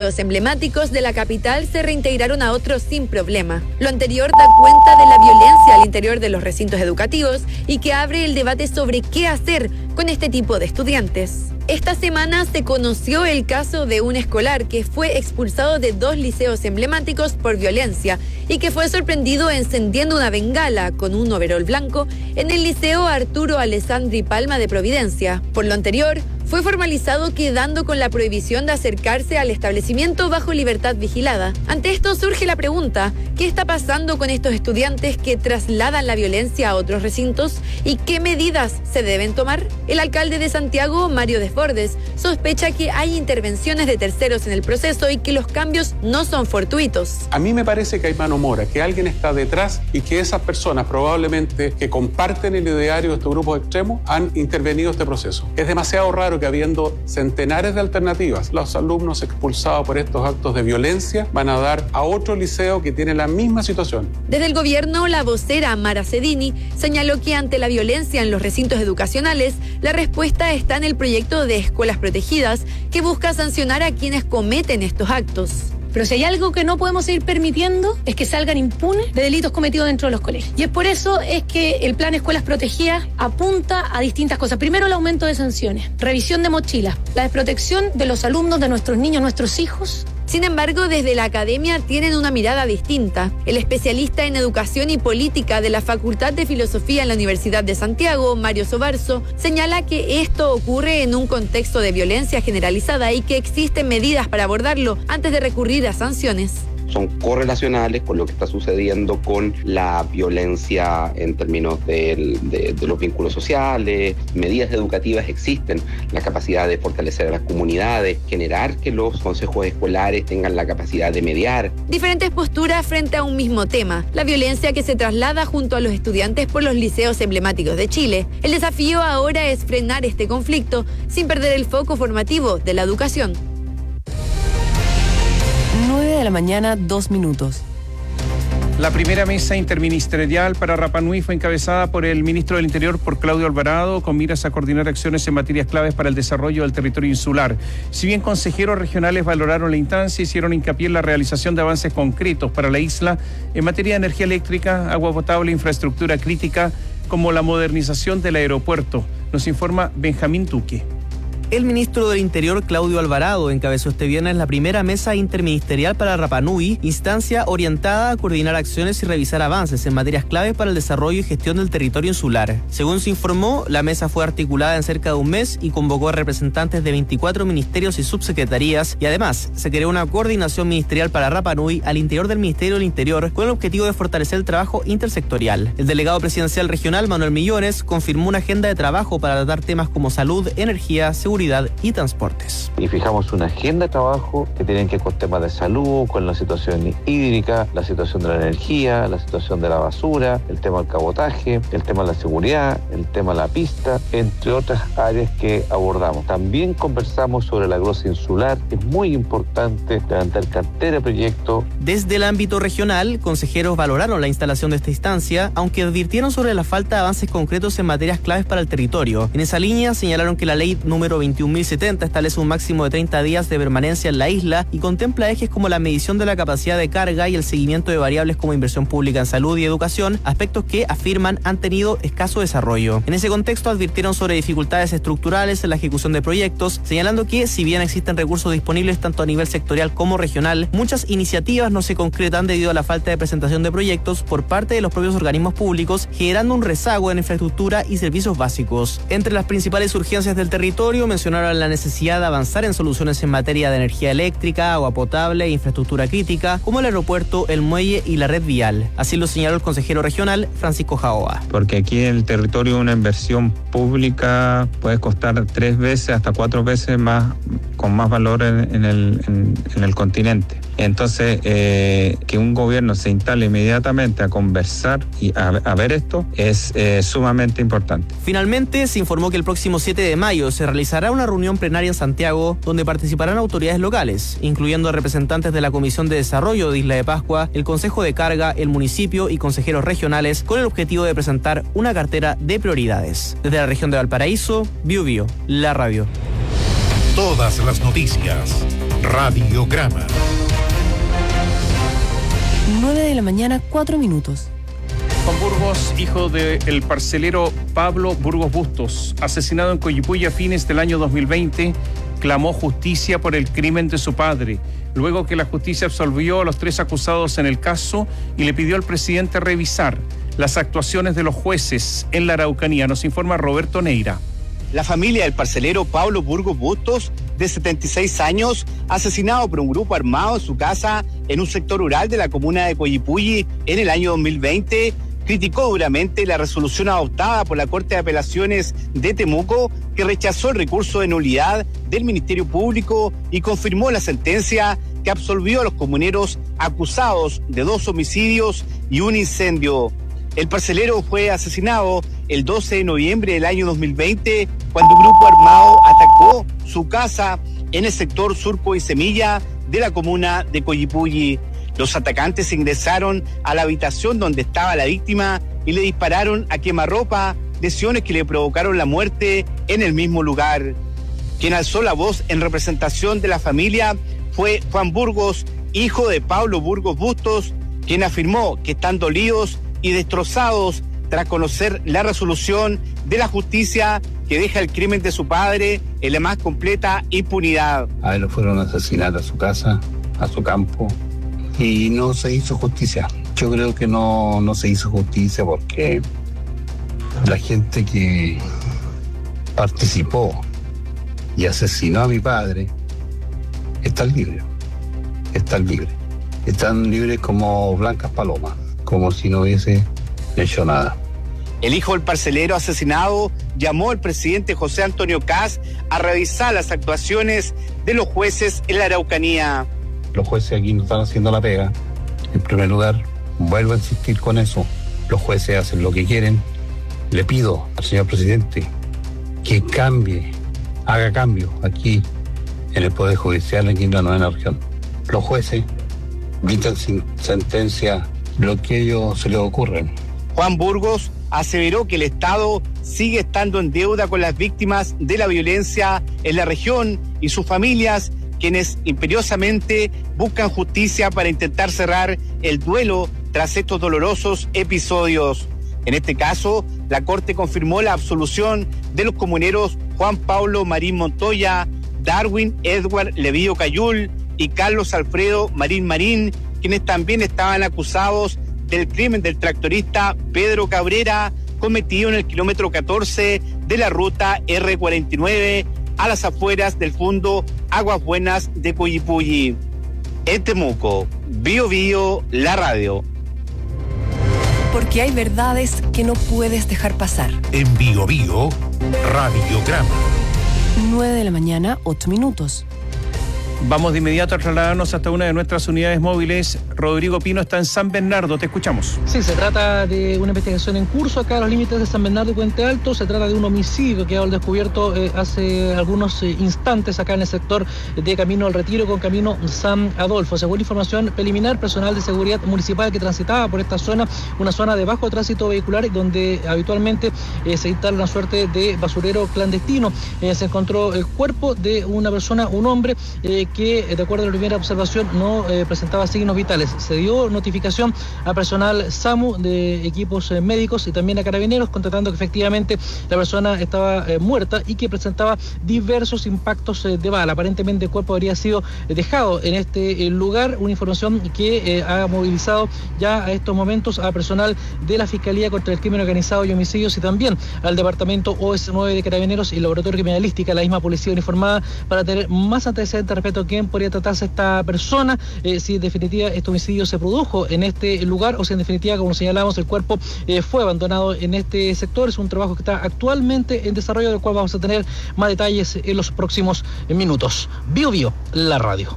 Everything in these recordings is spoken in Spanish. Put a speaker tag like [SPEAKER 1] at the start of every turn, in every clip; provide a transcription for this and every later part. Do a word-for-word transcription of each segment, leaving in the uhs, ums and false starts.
[SPEAKER 1] liceos emblemáticos de la capital se reintegraron a otros sin problema. Lo anterior da cuenta de la violencia al interior de los recintos educativos y que abre el debate sobre qué hacer con este tipo de estudiantes. Esta semana se conoció el caso de un escolar que fue expulsado de dos liceos emblemáticos por violencia y que fue sorprendido encendiendo una bengala con un overol blanco en el Liceo Arturo Alessandri Palma de Providencia. Por lo anterior, fue formalizado quedando con la prohibición de acercarse al establecimiento bajo libertad vigilada. Ante esto surge la pregunta, ¿qué está pasando con estos estudiantes que trasladan la violencia a otros recintos y qué medidas se deben tomar? El alcalde de Santiago, Mario Desbordes, sospecha que hay intervenciones de terceros en el proceso y que los cambios no son fortuitos.
[SPEAKER 2] A mí me parece que hay mano mora, que alguien está detrás y que esas personas probablemente que comparten el ideario de estos grupos extremos han intervenido en este proceso. Es demasiado raro que habiendo centenares de alternativas, los alumnos expulsados por estos actos de violencia van a dar a otro liceo que tiene la misma situación.
[SPEAKER 1] Desde el gobierno, la vocera Mara Cedini señaló que ante la violencia en los recintos educacionales, la respuesta está en el proyecto de escuelas protegidas que busca sancionar a quienes cometen estos actos.
[SPEAKER 3] Pero si hay algo que no podemos seguir permitiendo es que salgan impunes de delitos cometidos dentro de los colegios. Y es por eso es que el plan Escuelas Protegidas apunta a distintas cosas. Primero, el aumento de sanciones, revisión de mochilas, la desprotección de los alumnos, de nuestros niños, nuestros hijos.
[SPEAKER 1] Sin embargo, desde la academia tienen una mirada distinta. El especialista en educación y política de la Facultad de Filosofía en la Universidad de Santiago, Mario Sobarzo, señala que esto ocurre en un contexto de violencia generalizada y que existen medidas para abordarlo antes de recurrir a sanciones.
[SPEAKER 4] Son correlacionales con lo que está sucediendo con la violencia en términos de, de, de los vínculos sociales. Medidas educativas existen, la capacidad de fortalecer a las comunidades, generar que los consejos escolares tengan la capacidad de mediar.
[SPEAKER 1] Diferentes posturas frente a un mismo tema, la violencia que se traslada junto a los estudiantes por los liceos emblemáticos de Chile. El desafío ahora es frenar este conflicto sin perder el foco formativo de la educación.
[SPEAKER 5] nueve de la mañana, dos minutos.
[SPEAKER 6] La primera mesa interministerial para Rapa Nui fue encabezada por el ministro del Interior, por Claudio Alvarado, con miras a coordinar acciones en materias claves para el desarrollo del territorio insular. Si bien consejeros regionales valoraron la instancia, hicieron hincapié en la realización de avances concretos para la isla en materia de energía eléctrica, agua potable, infraestructura crítica, como la modernización del aeropuerto. Nos informa Benjamín Duque.
[SPEAKER 7] El ministro del Interior, Claudio Alvarado, encabezó este viernes la primera mesa interministerial para Rapa Nui, instancia orientada a coordinar acciones y revisar avances en materias claves para el desarrollo y gestión del territorio insular. Según se informó, la mesa fue articulada en cerca de un mes y convocó a representantes de veinticuatro ministerios y subsecretarías, y además se creó una coordinación ministerial para Rapa Nui al interior del Ministerio del Interior con el objetivo de fortalecer el trabajo intersectorial. El delegado presidencial regional, Manuel Millones, confirmó una agenda de trabajo para tratar temas como salud, energía, seguridad y transportes.
[SPEAKER 8] Y fijamos una agenda de trabajo que tiene que ver con temas de salud, con la situación hídrica, la situación de la energía, la situación de la basura, el tema del cabotaje, el tema de la seguridad, el tema de la pista, entre otras áreas que abordamos. También conversamos sobre la glosa insular. Es muy importante levantar cartera de proyectos.
[SPEAKER 7] Desde el ámbito regional, consejeros valoraron la instalación de esta instancia, aunque advirtieron sobre la falta de avances concretos en materias claves para el territorio. En esa línea señalaron que la ley número veintiún mil setenta establece un máximo de treinta días de permanencia en la isla y contempla ejes como la medición de la capacidad de carga y el seguimiento de variables como inversión pública en salud y educación, aspectos que afirman han tenido escaso desarrollo. En ese contexto advirtieron sobre dificultades estructurales en la ejecución de proyectos, señalando que si bien existen recursos disponibles tanto a nivel sectorial como regional, muchas iniciativas no se concretan debido a la falta de presentación de proyectos por parte de los propios organismos públicos, generando un rezago en infraestructura y servicios básicos. Entre las principales urgencias del territorio mencionaron la necesidad de avanzar en soluciones en materia de energía eléctrica, agua potable e infraestructura crítica, como el aeropuerto, el muelle y la red vial. Así lo señaló el consejero regional, Francisco Jaoa.
[SPEAKER 9] Porque aquí en el territorio una inversión pública puede costar tres veces hasta cuatro veces más, con más valor en, en, el, en, en el continente. Entonces, eh, que un gobierno se instale inmediatamente a conversar y a, a ver esto es eh, sumamente importante.
[SPEAKER 7] Finalmente, se informó que el próximo siete de mayo se realizará una reunión plenaria en Santiago donde participarán autoridades locales, incluyendo representantes de la Comisión de Desarrollo de Isla de Pascua, el Consejo de Carga, el municipio y consejeros regionales, con el objetivo de presentar una cartera de prioridades. Desde la región de Valparaíso, Biobío, la radio.
[SPEAKER 10] Todas las noticias. Radiograma.
[SPEAKER 5] nueve de la mañana, cuatro minutos.
[SPEAKER 6] Juan Burgos, hijo del parcelero Pablo Burgos Bustos, asesinado en Coyipulli a fines del año dos mil veinte, clamó justicia por el crimen de su padre, luego que la justicia absolvió a los tres acusados en el caso y le pidió al presidente revisar las actuaciones de los jueces en la Araucanía. Nos informa Roberto Neira.
[SPEAKER 11] La familia del parcelero Pablo Burgos Bustos, de setenta y seis años, asesinado por un grupo armado en su casa en un sector rural de la comuna de Coyipulli en el año dos mil veinte, criticó duramente la resolución adoptada por la Corte de Apelaciones de Temuco, que rechazó el recurso de nulidad del Ministerio Público y confirmó la sentencia que absolvió a los comuneros acusados de dos homicidios y un incendio. El parcelero fue asesinado el doce de noviembre del año dos mil veinte, cuando un grupo armado atacó su casa en el sector Surco y Semilla de la comuna de Coyipulli. Los atacantes ingresaron a la habitación donde estaba la víctima y le dispararon a quemarropa, lesiones que le provocaron la muerte en el mismo lugar. Quien alzó la voz en representación de la familia fue Juan Burgos, hijo de Pablo Burgos Bustos, quien afirmó que están dolidos y destrozados tras conocer la resolución de la justicia que deja el crimen de su padre en la más completa impunidad.
[SPEAKER 12] A él lo fueron a asesinar a su casa, a su campo, y no se hizo justicia. Yo creo que no, no se hizo justicia porque la gente que participó y asesinó a mi padre están libres, están libres. Están libres como blancas palomas, como si no hubiese hecho nada.
[SPEAKER 11] El hijo del parcelero asesinado llamó al presidente José Antonio Kast a revisar las actuaciones de los jueces en la Araucanía.
[SPEAKER 12] Los jueces aquí no están haciendo la pega. En primer lugar, vuelvo a insistir con eso. Los jueces hacen lo que quieren. Le pido al señor presidente que cambie, haga cambios aquí en el Poder Judicial aquí en la novena región. Los jueces dictan sin sentencia lo que a ellos se les ocurre.
[SPEAKER 11] Juan Burgos aseveró que el Estado sigue estando en deuda con las víctimas de la violencia en la región y sus familias, quienes imperiosamente buscan justicia para intentar cerrar el duelo tras estos dolorosos episodios. En este caso, la Corte confirmó la absolución de los comuneros Juan Pablo Marín Montoya, Darwin Edward Levío Cayul y Carlos Alfredo Marín Marín, quienes también estaban acusados del crimen del tractorista Pedro Cabrera, cometido en el kilómetro catorce de la ruta erre cuarenta y nueve, a las afueras del fondo Aguas Buenas de Coyipulli. En Temuco, Bio Bio, la radio.
[SPEAKER 5] Porque hay verdades que no puedes dejar pasar.
[SPEAKER 10] En Bio Bio, Radiograma.
[SPEAKER 5] nueve de la mañana, ocho minutos.
[SPEAKER 6] Vamos de inmediato a trasladarnos hasta una de nuestras unidades móviles. Rodrigo Pino está en San Bernardo, te escuchamos.
[SPEAKER 13] Sí, se trata de una investigación en curso acá a los límites de San Bernardo y Puente Alto. Se trata de un homicidio que ha descubierto eh, hace algunos eh, instantes acá en el sector de Camino al Retiro con Camino San Adolfo. Según información preliminar, personal de seguridad municipal que transitaba por esta zona, una zona de bajo tránsito vehicular donde habitualmente eh, se instala una suerte de basurero clandestino. Eh, se encontró el cuerpo de una persona, un hombre, eh, que de acuerdo a la primera observación no eh, presentaba signos vitales. Se dio notificación a personal SAMU de equipos eh, médicos y también a carabineros, constatando que efectivamente la persona estaba eh, muerta y que presentaba diversos impactos eh, de bala. Aparentemente el cuerpo habría sido eh, dejado en este eh, lugar, una información que eh, ha movilizado ya a estos momentos a personal de la Fiscalía contra el Crimen Organizado y Homicidios y también al Departamento O S nueve de Carabineros y Laboratorio Criminalística, la misma policía uniformada, para tener más antecedentes respecto a quién podría tratarse esta persona, eh, si en definitiva este homicidio se produjo en este lugar o si en definitiva, como señalamos, el cuerpo eh, fue abandonado en este sector. Es un trabajo que está actualmente en desarrollo, del cual vamos a tener más detalles en los próximos minutos. Bio Bio, la radio.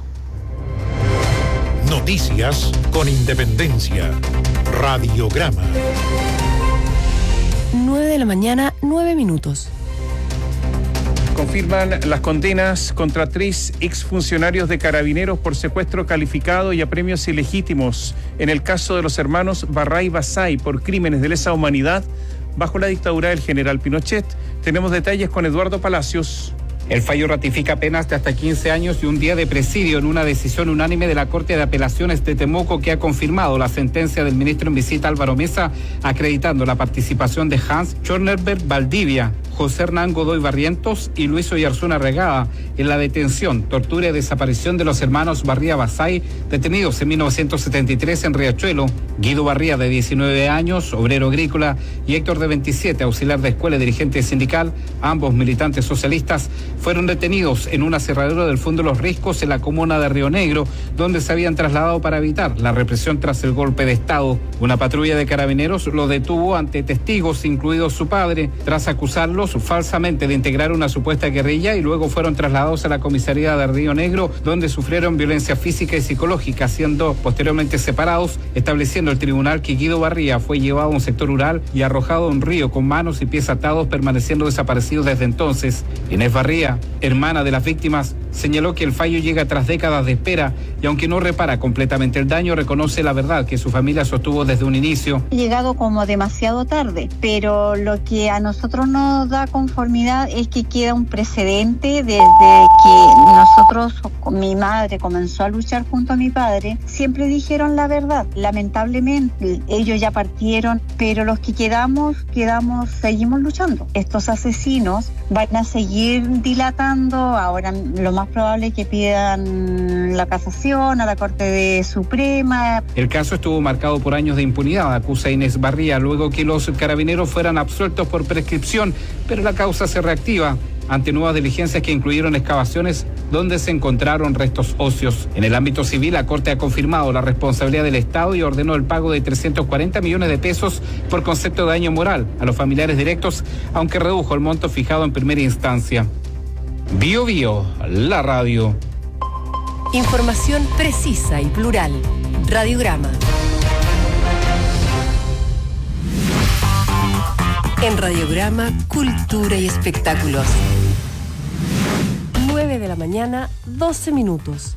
[SPEAKER 10] Noticias con independencia. Radiograma.
[SPEAKER 5] nueve de la mañana, nueve minutos.
[SPEAKER 6] Confirman las condenas contra tres exfuncionarios de Carabineros por secuestro calificado y apremios ilegítimos en el caso de los hermanos Barray Basay por crímenes de lesa humanidad bajo la dictadura del general Pinochet. Tenemos detalles con Eduardo Palacios.
[SPEAKER 14] El fallo ratifica penas de hasta quince años y un día de presidio en una decisión unánime de la Corte de Apelaciones de Temuco, que ha confirmado la sentencia del ministro en visita Álvaro Mesa, acreditando la participación de Hans Schornerberg Valdivia, José Hernán Godoy Barrientos y Luis Oyarzuna Regada en la detención, tortura y desaparición de los hermanos Barría Basay, detenidos en mil novecientos setenta y tres en Riachuelo. Guido Barría, de diecinueve años, obrero agrícola, y Héctor, de veintisiete, auxiliar de escuela y dirigente sindical, ambos militantes socialistas, fueron detenidos en un aserradero del Fondo de los Riscos en la comuna de Río Negro, donde se habían trasladado para evitar la represión tras el golpe de Estado. Una patrulla de carabineros lo detuvo ante testigos, incluido su padre, tras acusarlos falsamente de integrar una supuesta guerrilla, y luego fueron trasladados a la comisaría de Río Negro, donde sufrieron violencia física y psicológica, siendo posteriormente separados, estableciendo el tribunal que Guido Barría fue llevado a un sector rural y arrojado a un río con manos y pies atados, permaneciendo desaparecido desde entonces. Inés Barría, hermana de las víctimas, señaló que el fallo llega tras décadas de espera y, aunque no repara completamente el daño, reconoce la verdad que su familia sostuvo desde un inicio.
[SPEAKER 15] Ha llegado como demasiado tarde, pero lo que a nosotros nos da conformidad es que queda un precedente desde que nosotros, mi madre comenzó a luchar junto a mi padre, siempre dijeron la verdad. Lamentablemente ellos ya partieron, pero los que quedamos, quedamos, seguimos luchando. Estos asesinos van a seguir dilatando. Ahora lo más probable es que pidan la casación a la Corte de Suprema.
[SPEAKER 14] El caso estuvo marcado por años de impunidad, acusa Inés Barría, luego que los carabineros fueran absueltos por prescripción, pero la causa se reactiva ante nuevas diligencias que incluyeron excavaciones donde se encontraron restos óseos. En el ámbito civil, la Corte ha confirmado la responsabilidad del Estado y ordenó el pago de trescientos cuarenta millones de pesos por concepto de daño moral a los familiares directos, aunque redujo el monto fijado en primera instancia. Bio Bio, la radio.
[SPEAKER 5] Información precisa y plural. Radiograma. En Radiograma, cultura y espectáculos. nueve de la mañana, doce minutos.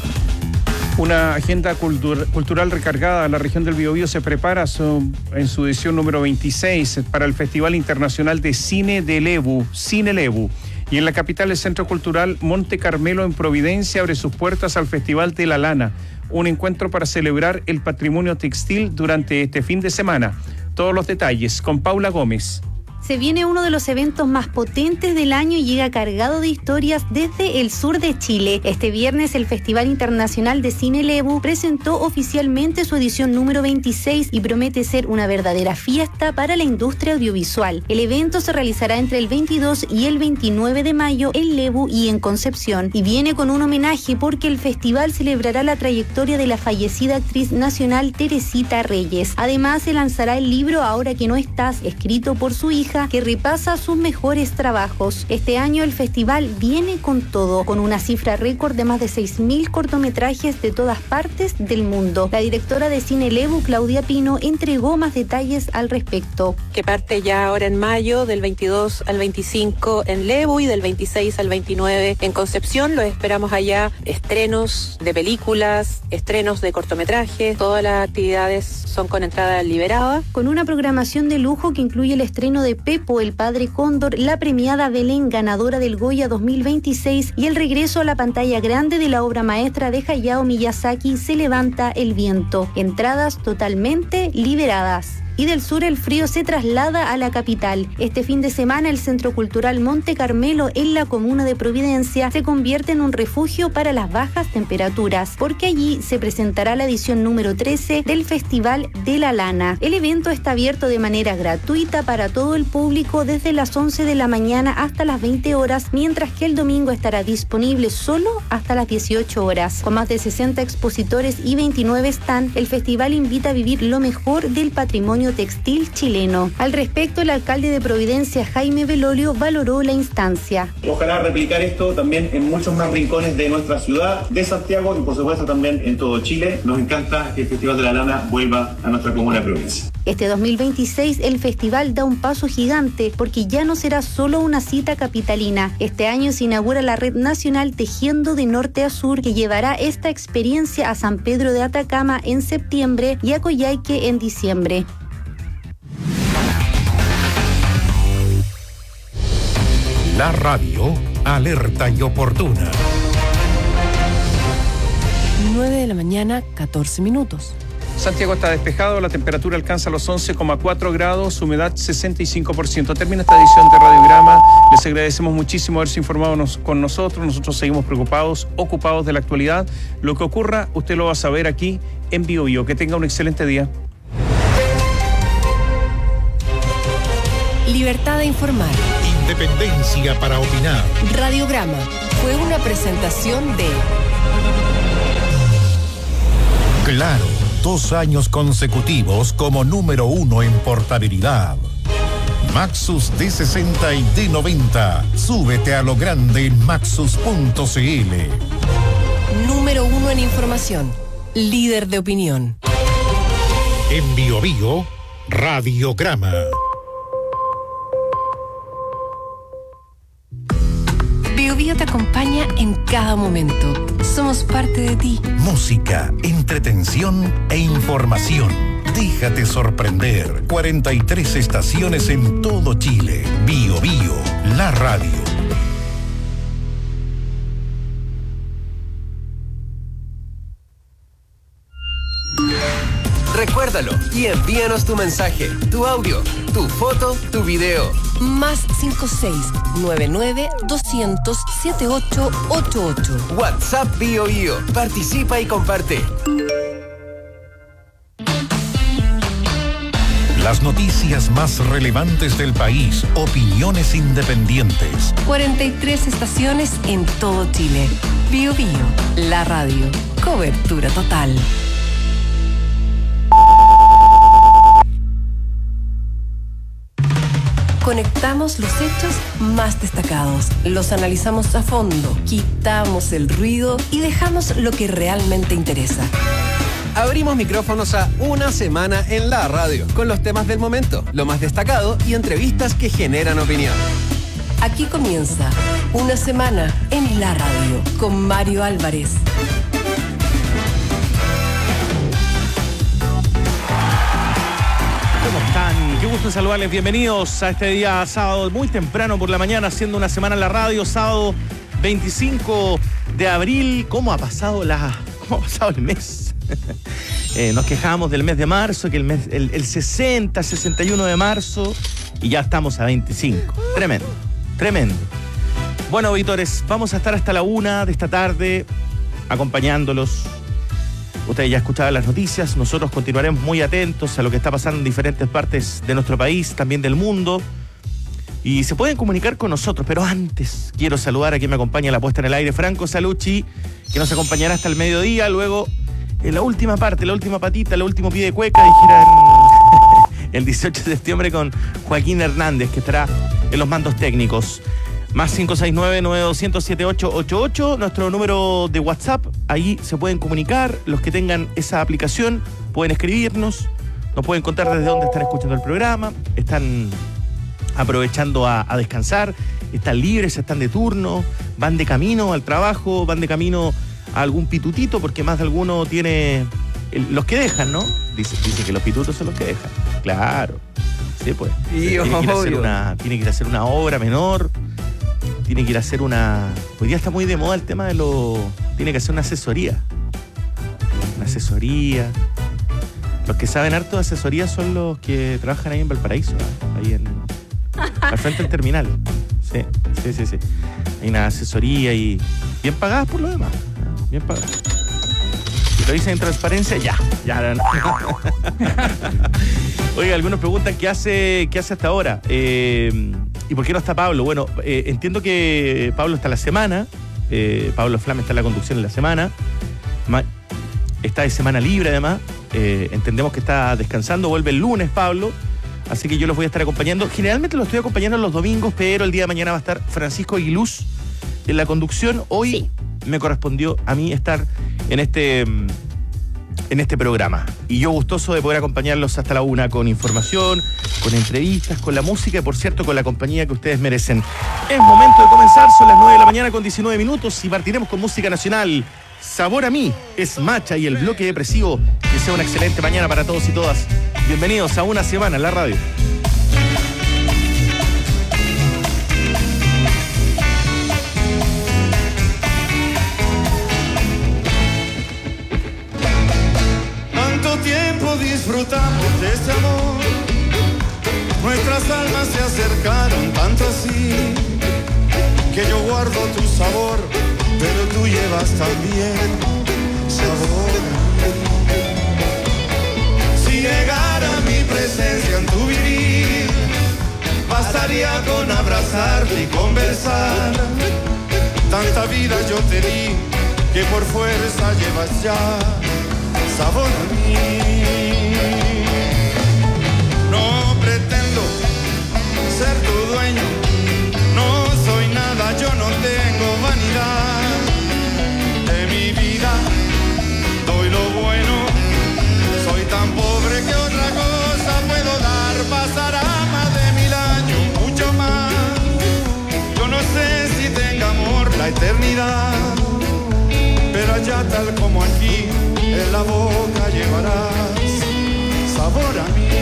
[SPEAKER 6] Una agenda cultura, cultural recargada. La región del Biobío se prepara su, en su edición número veintiséis para el Festival Internacional de Cine de Lebu, Cine Lebu. Y en la capital, el Centro Cultural Monte Carmelo en Providencia abre sus puertas al Festival de la Lana, un encuentro para celebrar el patrimonio textil durante este fin de semana. Todos los detalles con Paula Gómez.
[SPEAKER 16] Se viene uno de los eventos más potentes del año y llega cargado de historias desde el sur de Chile. Este viernes el Festival Internacional de Cine Lebu presentó oficialmente su edición número veintiséis y promete ser una verdadera fiesta para la industria audiovisual. El evento se realizará entre el veintidós y el veintinueve de mayo en Lebu y en Concepción, y viene con un homenaje porque el festival celebrará la trayectoria de la fallecida actriz nacional Teresita Reyes. Además, se lanzará el libro Ahora que no estás, escrito por su hija, que repasa sus mejores trabajos. Este año el festival viene con todo, con una cifra récord de más de seis mil cortometrajes de todas partes del mundo. La directora de Cine Lebu, Claudia Pino, entregó más detalles al respecto.
[SPEAKER 17] Que parte ya ahora en mayo, del veintidós al veinticinco en Lebu y del veintiséis al veintinueve en Concepción. Los esperamos allá. Estrenos de películas, estrenos de cortometrajes, todas las actividades son con entrada liberada.
[SPEAKER 16] Con una programación de lujo que incluye el estreno de Pepo, el padre cóndor, la premiada Belén, ganadora del Goya dos mil veintiséis, y el regreso a la pantalla grande de la obra maestra de Hayao Miyazaki, Se levanta el viento. Entradas totalmente liberadas. Y del sur el frío se traslada a la capital. Este fin de semana el Centro Cultural Monte Carmelo en la comuna de Providencia se convierte en un refugio para las bajas temperaturas, porque allí se presentará la edición número trece del Festival de la Lana. El evento está abierto de manera gratuita para todo el público desde las once de la mañana hasta las veinte horas, mientras que el domingo estará disponible solo hasta las dieciocho horas. Con más de sesenta expositores y veintinueve stands, el festival invita a vivir lo mejor del patrimonio textil chileno. Al respecto, el alcalde de Providencia, Jaime Belolio, valoró la instancia.
[SPEAKER 18] Ojalá replicar esto también en muchos más rincones de nuestra ciudad, de Santiago y por supuesto también en todo Chile. Nos encanta que el Festival de la Lana vuelva a nuestra comuna de Providencia.
[SPEAKER 16] Este dos mil veintiséis el festival da un paso gigante porque ya no será solo una cita capitalina. Este año se inaugura la Red Nacional Tejiendo de Norte a Sur, que llevará esta experiencia a San Pedro de Atacama en septiembre y a Coyhaique en diciembre.
[SPEAKER 10] La radio alerta y oportuna.
[SPEAKER 5] nueve de la mañana, catorce minutos.
[SPEAKER 6] Santiago está despejado, la temperatura alcanza los once coma cuatro grados, humedad sesenta y cinco por ciento. Termina esta edición de Radiograma. Les agradecemos muchísimo haberse informado nos, con nosotros. Nosotros seguimos preocupados, ocupados de la actualidad. Lo que ocurra, usted lo va a saber aquí en Bio Bio. Que tenga un excelente día.
[SPEAKER 5] Libertad de informar.
[SPEAKER 10] Independencia para opinar.
[SPEAKER 5] Radiograma fue una presentación de
[SPEAKER 10] Claro, dos años consecutivos como número uno en portabilidad. Maxus D sesenta y D noventa. Súbete a lo grande en maxus punto c l.
[SPEAKER 5] número uno en información, líder de opinión.
[SPEAKER 10] En Bio Bio, Radiograma.
[SPEAKER 5] Bio Bio te acompaña en cada momento. Somos parte de ti.
[SPEAKER 10] Música, entretención e información. Déjate sorprender. cuarenta y tres estaciones en todo Chile. Bio Bio, la radio.
[SPEAKER 19] Recuérdalo y envíanos tu mensaje, tu audio, tu foto, tu video.
[SPEAKER 5] Más cinco seis nueve nueve doscientos setenta y ocho ochenta y ocho.
[SPEAKER 19] WhatsApp Bio Bio. Participa y comparte.
[SPEAKER 10] Las noticias más relevantes del país, opiniones independientes.
[SPEAKER 5] cuarenta y tres estaciones en todo Chile. Bio Bio, la radio. Cobertura total. Conectamos los hechos más destacados, los analizamos a fondo, quitamos el ruido y dejamos lo que realmente interesa.
[SPEAKER 19] Abrimos micrófonos a Una Semana en la Radio, con los temas del momento, lo más destacado y entrevistas que generan opinión.
[SPEAKER 5] Aquí comienza Una Semana en la Radio, con Mario Álvarez.
[SPEAKER 20] ¿Cómo están? Qué gusto saludarles. Bienvenidos a este día sábado, muy temprano por la mañana, haciendo Una Semana en la Radio, sábado veinticinco de abril. ¿Cómo ha pasado la, cómo ha pasado el mes? eh, nos quejamos del mes de marzo, que el mes, el, el sesenta, sesenta y uno de marzo, y ya estamos a veinticinco. Tremendo, tremendo. Bueno, auditores, vamos a estar hasta la una de esta tarde acompañándolos. Ustedes ya escuchaban las noticias, nosotros continuaremos muy atentos a lo que está pasando en diferentes partes de nuestro país, también del mundo. Y se pueden comunicar con nosotros, pero antes quiero saludar a quien me acompaña en la puesta en el aire, Franco Salucci, que nos acompañará hasta el mediodía. Luego, en la última parte, la última patita, el último pie de cueca, dijeran el dieciocho de septiembre con Joaquín Hernández, que estará en los mandos técnicos. Más cinco seis nueve, nueve dos cero, siete ocho ocho ocho, nuestro número de WhatsApp. Ahí se pueden comunicar. Los que tengan esa aplicación pueden escribirnos. Nos pueden contar desde dónde están escuchando el programa. Están aprovechando a, a descansar. Están libres, están de turno. Van de camino al trabajo. Van de camino a algún pitutito, porque más de alguno tiene el, los que dejan, ¿no? Dice, dice que los pitutos son los que dejan. Claro. Sí, pues.
[SPEAKER 19] Y
[SPEAKER 20] tiene, que ir a hacer una, tiene que ir a hacer una obra menor. Tiene que ir a hacer una... Hoy día está muy de moda el tema de lo... Tiene que hacer una asesoría. Una asesoría. Los que saben harto de asesoría son los que trabajan ahí en Valparaíso, ¿eh? Ahí en... al frente del terminal. Sí, sí, sí, sí. Hay una asesoría y... bien pagadas por lo demás. Bien pagadas. Si lo dicen en transparencia, ya. Ya. Oiga, algunos preguntan qué hace, qué hace hasta ahora. Eh... ¿Y por qué no está Pablo? Bueno, eh, entiendo que Pablo está la semana, eh, Pablo Flame está en la conducción de la semana, Ma- está de semana libre además, eh, entendemos que está descansando, vuelve el lunes Pablo, así que yo los voy a estar acompañando. Generalmente los estoy acompañando los domingos, pero el día de mañana va a estar Francisco Aguiluz en la conducción. Hoy sí me correspondió a mí estar en este... en este programa. Y yo gustoso de poder acompañarlos hasta la una con información, con entrevistas, con la música y, por cierto, con la compañía que ustedes merecen. Es momento de comenzar, son las nueve de la mañana con diecinueve minutos y partiremos con música nacional. Sabor a mí es Macha y el bloque depresivo. Que sea una excelente mañana para todos y todas. Bienvenidos a Una Semana en la Radio.
[SPEAKER 21] disfrutamos de este amor, nuestras almas se acercaron tanto así, que yo guardo tu sabor, pero tú llevas también sabor. Si llegara mi presencia en tu vivir, bastaría con abrazarte y conversar. Tanta vida yo te di, que por fuerza llevas ya sabor a mí. No pretendo ser tu dueño, no soy nada, yo no tengo vanidad. De mi vida doy lo bueno, soy tan pobre que otra cosa puedo dar. Pasará más de mil años, mucho más, yo no sé si tenga amor la eternidad, pero allá tal como aquí, en la boca llevarás sabor a mí.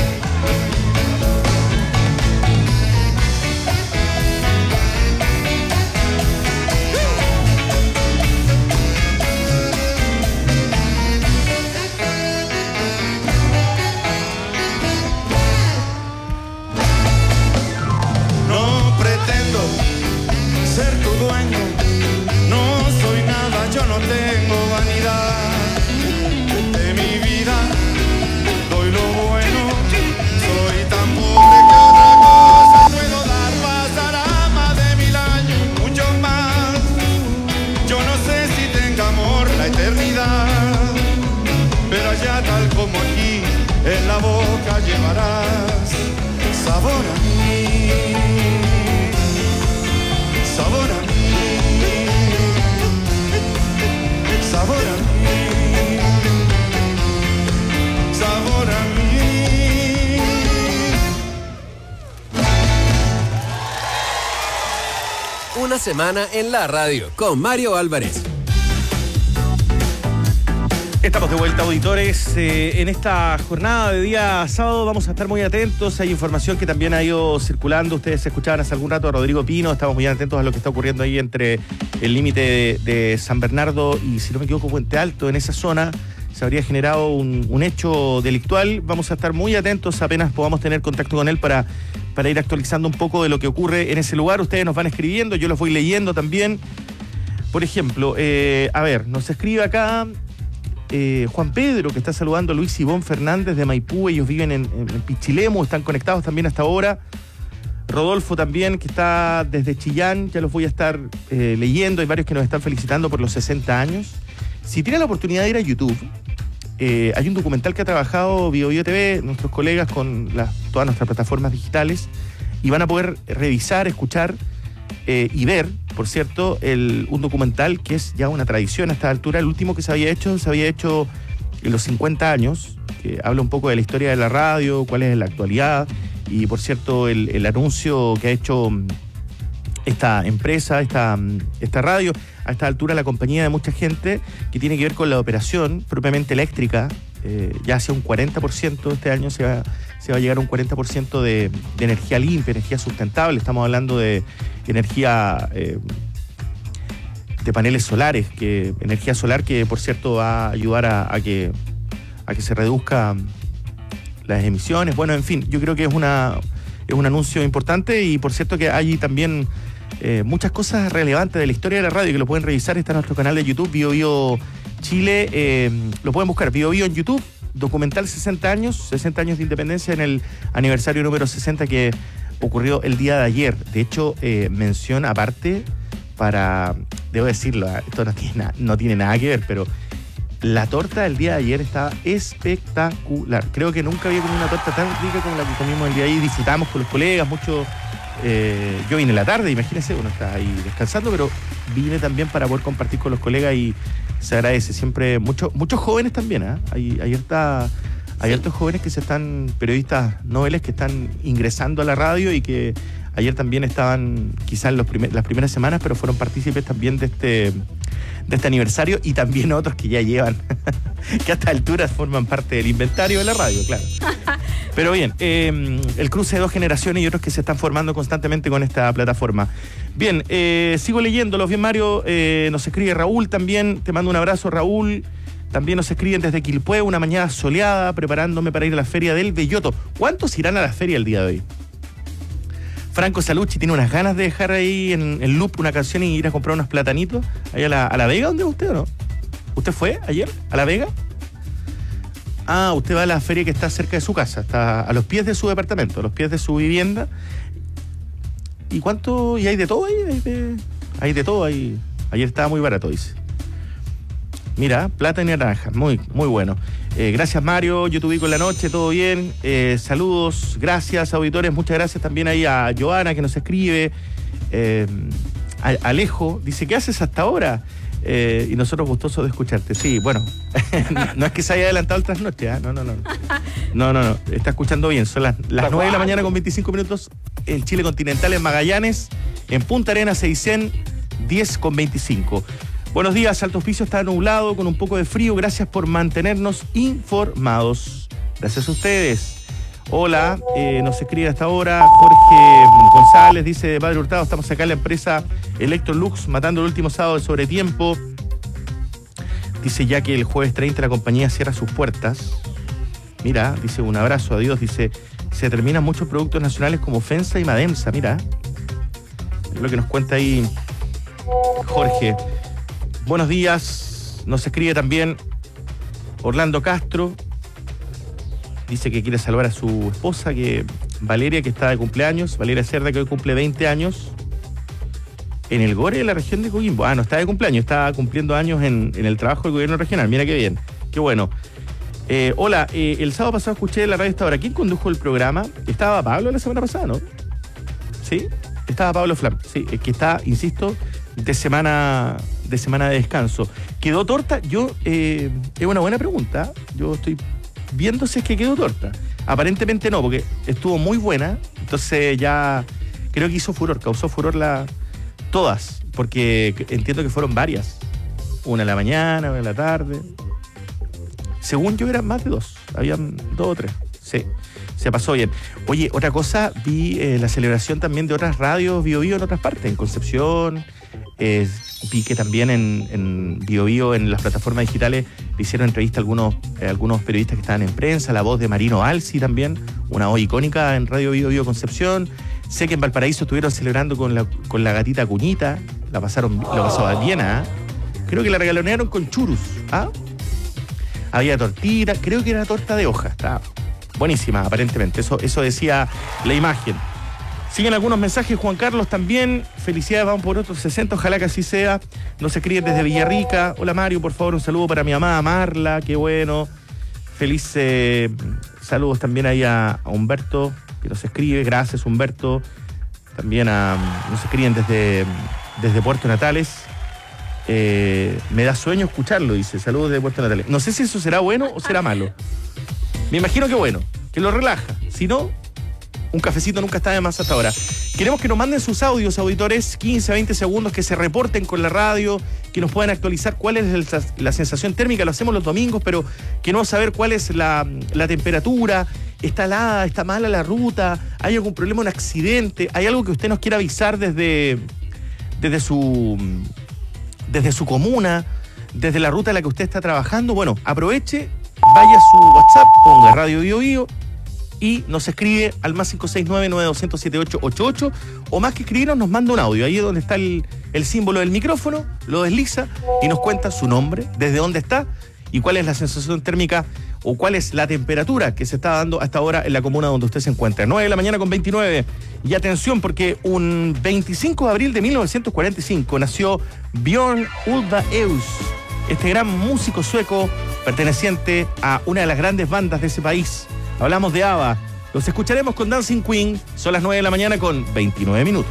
[SPEAKER 21] No pretendo ser tu dueño, no soy nada, yo no tengo vanidad. De mi vida doy lo bueno, soy tan pobre que otra cosa puedo dar. Pasará más de mil años, mucho más, yo no sé si tenga amor la eternidad, pero allá tal como aquí, en la boca llevarás sabor a mí, sabor a mí, sabor a mí, sabor a mí.
[SPEAKER 19] Una semana en la radio con Mario Álvarez.
[SPEAKER 20] Estamos de vuelta, auditores. Eh, en esta jornada de día sábado vamos a estar muy atentos. Hay información que también ha ido circulando. Ustedes escuchaban hace algún rato a Rodrigo Pino. Estamos muy atentos a lo que está ocurriendo ahí entre el límite de, de San Bernardo y, si no me equivoco, Puente Alto. En esa zona se habría generado un, un hecho delictual. Vamos a estar muy atentos apenas podamos tener contacto con él para, para ir actualizando un poco de lo que ocurre en ese lugar. Ustedes nos van escribiendo, yo los voy leyendo también. Por ejemplo, eh, a ver, nos escribe acá... Eh, Juan Pedro, que está saludando a Luis Ivón Fernández de Maipú. Ellos viven en, en, en Pichilemu, están conectados también hasta ahora. Rodolfo también, que está desde Chillán, ya los voy a estar eh, leyendo. Hay varios que nos están felicitando por los sesenta años. Si tienen la oportunidad de ir a YouTube, eh, hay un documental que ha trabajado Bio Bio T V, nuestros colegas con las, todas nuestras plataformas digitales, y van a poder revisar, escuchar eh, y ver, por cierto, el, un documental que es ya una tradición a esta altura. El último que se había hecho, se había hecho en los cincuenta años, que habla un poco de la historia de la radio, cuál es la actualidad, y por cierto, el, el anuncio que ha hecho esta empresa, esta, esta radio, a esta altura la compañía de mucha gente, que tiene que ver con la operación propiamente eléctrica, eh, ya hacia un cuarenta por ciento este año se va, se va a llegar a un cuarenta por ciento de, de energía limpia, energía sustentable. Estamos hablando de energía eh, de paneles solares, que energía solar que, por cierto, va a ayudar a, a, que, a que se reduzca las emisiones. Bueno, en fin, yo creo que es una es un anuncio importante, y por cierto que hay también eh, muchas cosas relevantes de la historia de la radio que lo pueden revisar. Está en nuestro canal de YouTube, Bio Bio Chile, eh, lo pueden buscar, Bio Bio en YouTube, documental sesenta años, sesenta años de independencia en el aniversario número sesenta que ocurrió el día de ayer. De hecho, eh, mención aparte para, debo decirlo, esto no tiene, na, no tiene nada que ver, pero la torta del día de ayer estaba espectacular. Creo que nunca había comido una torta tan rica como la que comimos el día de ayer. Disfrutamos con los colegas, mucho. Eh, yo vine en la tarde, imagínense, uno está ahí descansando, pero vine también para poder compartir con los colegas y se agradece. Siempre, mucho, muchos jóvenes también, ¿eh? Hay, hay harta, hay hartos jóvenes que se están, periodistas noveles que están ingresando a la radio y que ayer también estaban quizás los primer, las primeras semanas, pero fueron partícipes también de este, de este aniversario, y también otros que ya llevan, que a esta altura forman parte del inventario de la radio, claro. Pero bien, eh, el cruce de dos generaciones y otros que se están formando constantemente con esta plataforma. Bien, eh, sigo leyéndolos. Bien, Mario, eh, nos escribe Raúl también. Te mando un abrazo, Raúl. También nos escriben desde Quilpué, una mañana soleada, preparándome para ir a la Feria del Belloto. ¿Cuántos irán a la feria el día de hoy? Franco Salucci tiene unas ganas de dejar ahí en el loop una canción y ir a comprar unos platanitos. Ahí a la, a la Vega, ¿dónde va usted o no? ¿Usted fue ayer a La Vega? Ah, usted va a la feria que está cerca de su casa, está a los pies de su departamento, a los pies de su vivienda. ¿Y cuánto? ¿Y hay de todo ahí? Hay de, hay de todo ahí. Ayer estaba muy barato, dice. Mira, plata y naranja, muy, muy bueno. Eh, gracias, Mario, yo te ubico en la noche, todo bien. Eh, saludos, gracias, auditores, muchas gracias también ahí a Joana que nos escribe. Eh, Alejo dice, ¿qué haces hasta ahora? Eh, y nosotros gustosos de escucharte. Sí, bueno, no es que se haya adelantado el trasnoche, ¿eh? no, no, no. No, no, no, está escuchando bien. Son las, las nueve de la mañana con veinticinco minutos en Chile continental, en Magallanes, en Punta Arenas, Aysén, diez con veinticinco. Buenos días, Alto Hospicio está nublado con un poco de frío. Gracias por mantenernos informados. Gracias a ustedes. Hola, eh, nos escribe hasta ahora Jorge González, dice Padre Hurtado, estamos acá en la empresa Electrolux matando el último sábado de sobretiempo. Dice ya que el jueves treinta la compañía cierra sus puertas. Mira, dice un abrazo, adiós, dice se terminan muchos productos nacionales como Fensa y Madensa. Mira, es lo que nos cuenta ahí Jorge. Buenos días, nos escribe también Orlando Castro, dice que quiere salvar a su esposa, que Valeria, que está de cumpleaños, Valeria Cerda, que hoy cumple veinte años, en el Gore de la región de Coquimbo. Ah, no está de cumpleaños, está cumpliendo años en, en el trabajo del gobierno regional, mira qué bien, qué bueno. Eh, hola, eh, el sábado pasado escuché la radio esta hora, ¿quién condujo el programa? Estaba Pablo la semana pasada, ¿no? ¿Sí? Estaba Pablo Flam, sí, que está, insisto, de semana de semana de descanso. ¿Quedó torta? Yo, eh, es una buena pregunta. Yo estoy viendo si es que quedó torta. Aparentemente no, porque estuvo muy buena. Entonces ya creo que hizo furor, causó furor la todas, porque entiendo que fueron varias. Una en la mañana, una en la tarde. Según yo eran más de dos. Habían dos o tres. Sí, se pasó bien. Oye, otra cosa, vi eh, la celebración también de otras radios Bio Bio en otras partes, en Concepción. Eh, vi que también en, en Bio Bio, en las plataformas digitales, le hicieron entrevista a algunos, eh, algunos periodistas que estaban en prensa, la voz de Marino Alci también, una voz icónica en Radio Bio Bio Concepción. Sé que en Valparaíso estuvieron celebrando con la, con la gatita Cuñita, la pasaron, lo pasó bien, ¿ah? ¿eh? Creo que la regalonearon con churros, ¿ah? Había tortita, creo que era torta de hoja, está buenísima aparentemente, eso, eso decía la imagen. Siguen algunos mensajes, Juan Carlos también. Felicidades, vamos por otros sesenta, ojalá que así sea. Nos escriben desde Villarrica. Hola Mario, por favor, un saludo para mi amada Marla, qué bueno. Feliz eh, saludos también ahí a, a Humberto, que nos escribe. Gracias, Humberto. También a, nos escriben desde, desde Puerto Natales. Eh, me da sueño escucharlo, dice. Saludos desde Puerto Natales. No sé si eso será bueno o será malo. Me imagino que bueno, que lo relaja. Si no, un cafecito nunca está de más hasta ahora. Queremos que nos manden sus audios, auditores, quince a veinte segundos, que se reporten con la radio, que nos puedan actualizar cuál es el, la sensación térmica. Lo hacemos los domingos, pero queremos saber cuál es la, la temperatura. ¿Está helada? ¿Está mala la ruta? ¿Hay algún problema, un accidente? ¿Hay algo que usted nos quiera avisar desde, desde, su, desde su comuna, desde la ruta en la que usted está trabajando? Bueno, aproveche, vaya a su WhatsApp, ponga Radio Bio Bio y nos escribe al más cinco seis nueve, nueve dos cero, siete ocho ocho ocho, o más que escribirnos nos manda un audio, ahí es donde está el, el símbolo del micrófono, lo desliza y nos cuenta su nombre, desde dónde está y cuál es la sensación térmica o cuál es la temperatura que se está dando hasta ahora en la comuna donde usted se encuentra. nueve de la mañana con veintinueve. Y atención, porque un veinticinco de abril de mil novecientos cuarenta y cinco nació Björn Ulvaeus, este gran músico sueco perteneciente a una de las grandes bandas de ese país. Hablamos de ABBA. Los escucharemos con Dancing Queen. Son las nueve de la mañana con veintinueve minutos.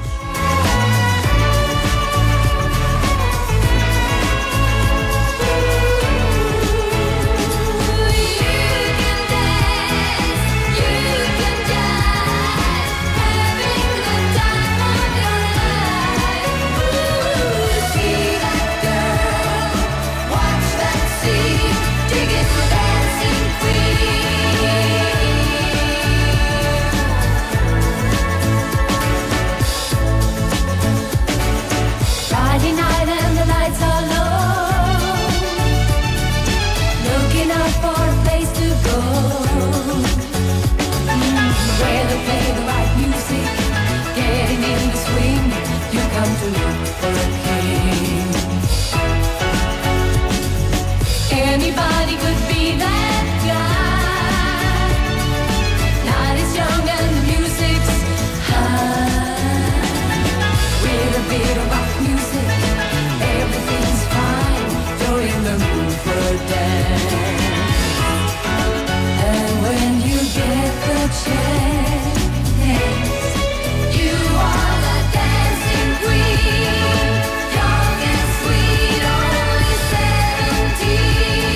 [SPEAKER 2] Anybody could be that guy. Night is young and the music's high. With a bit of rock music, everything's fine. You're in the mood for a dance. And when you get the chance, you are the dancing queen. Young and sweet, only seventeen.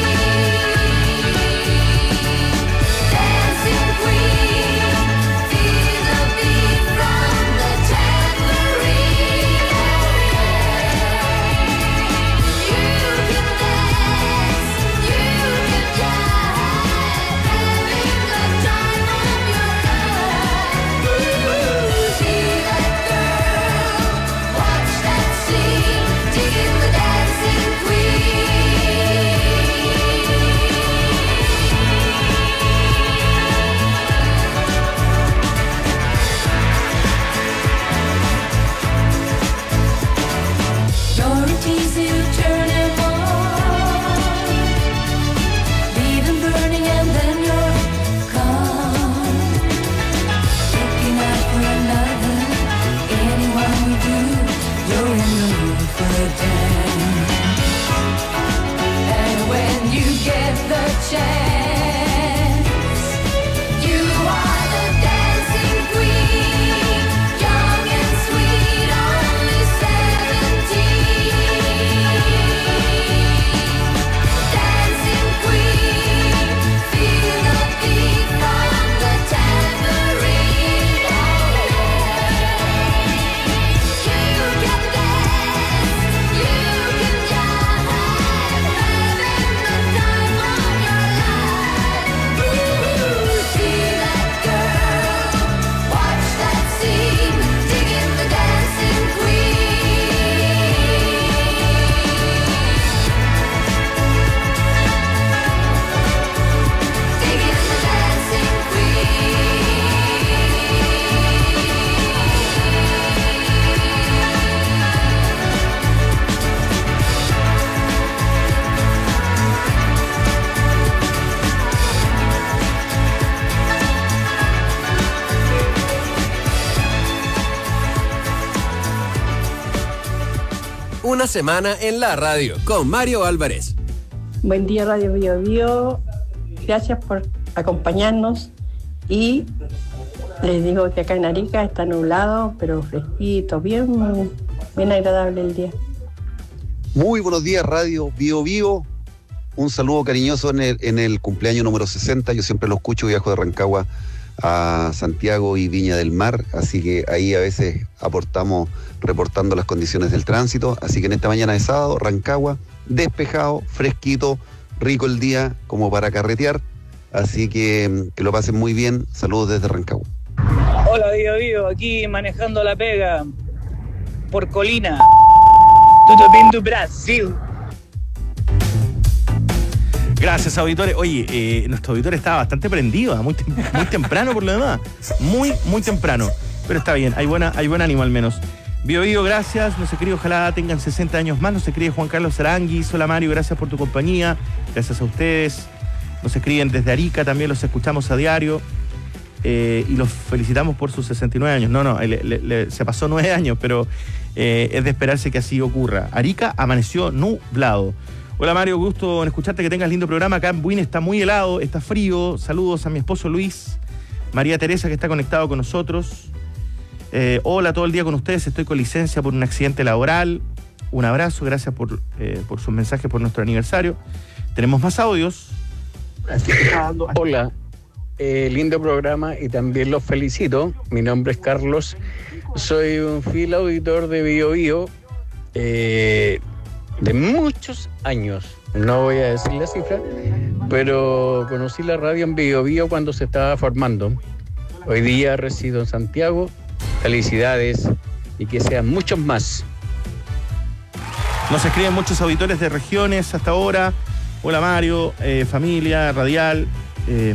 [SPEAKER 2] Dancing queen, feel the beat from the tambourine. You can dance, you can jive, having the time of your life. Ooh, see that girl, watch that scene, digging the dancing queen. You're a teasy to turn him on, leave him burning and then you're gone. Looking out for another, anyone will do. You're in the mood for a dance. And when you get the chance, you are the dancing queen. Young and sweet, only seventeen. Dancing queen, feel the beat from the tambourine. You can dance, you can jive, having the time of your life. Ooh, see that girl, watch that scene, digging the dancing queen. Digging the dancing
[SPEAKER 19] Una semana en la radio con Mario Álvarez.
[SPEAKER 22] Buen día, Radio Bio Bio. Gracias por acompañarnos. Y les digo que acá en Arica está nublado, pero fresquito, bien, bien agradable el día.
[SPEAKER 23] Muy buenos días, Radio Bio Bio. Un saludo cariñoso en el, en el cumpleaños número sesenta. Yo siempre lo escucho, viajo de Rancagua a Santiago y Viña del Mar, así que ahí a veces aportamos reportando las condiciones del tránsito. Así que en esta mañana de sábado, Rancagua, despejado, fresquito, rico el día como para carretear. Así que que lo pasen muy bien. Saludos desde Rancagua.
[SPEAKER 24] Hola, Bio Bio, aquí manejando la pega por Colina. Tudo bem do Brasil.
[SPEAKER 20] Gracias, auditores. Oye, eh, nuestro auditor estaba bastante prendido, muy, tem- muy temprano por lo demás. Muy, muy temprano. Pero está bien, hay, buena, hay buen ánimo al menos. Bio Bio, gracias. Nos escribe, ojalá tengan sesenta años más. Nos escribe Juan Carlos Aranguis. Hola Mario, gracias por tu compañía. Gracias a ustedes. Nos escriben desde Arica, también los escuchamos a diario. Eh, y los felicitamos por sus sesenta y nueve años. No, no, le, le, le, se pasó nueve años, pero eh, es de esperarse que así ocurra. Arica amaneció nublado. Hola Mario, gusto en escucharte, que tengas lindo programa. Acá en Buin está muy helado, está frío. Saludos a mi esposo Luis, María Teresa, que está conectado con nosotros. Eh, hola, todo el día con ustedes, estoy con licencia por un accidente laboral. Un abrazo, gracias por, eh, por sus mensajes por nuestro aniversario. Tenemos más audios.
[SPEAKER 25] Hola, eh, lindo programa y también los felicito. Mi nombre es Carlos, soy un fiel auditor de Bio Bio eh, de muchos años. No voy a decir la cifra, pero conocí la radio en Bio Bio cuando se estaba formando. Hoy día resido en Santiago. Felicidades y que sean muchos más.
[SPEAKER 20] Nos escriben muchos auditores de regiones hasta ahora. Hola Mario, eh, familia, radial. Eh,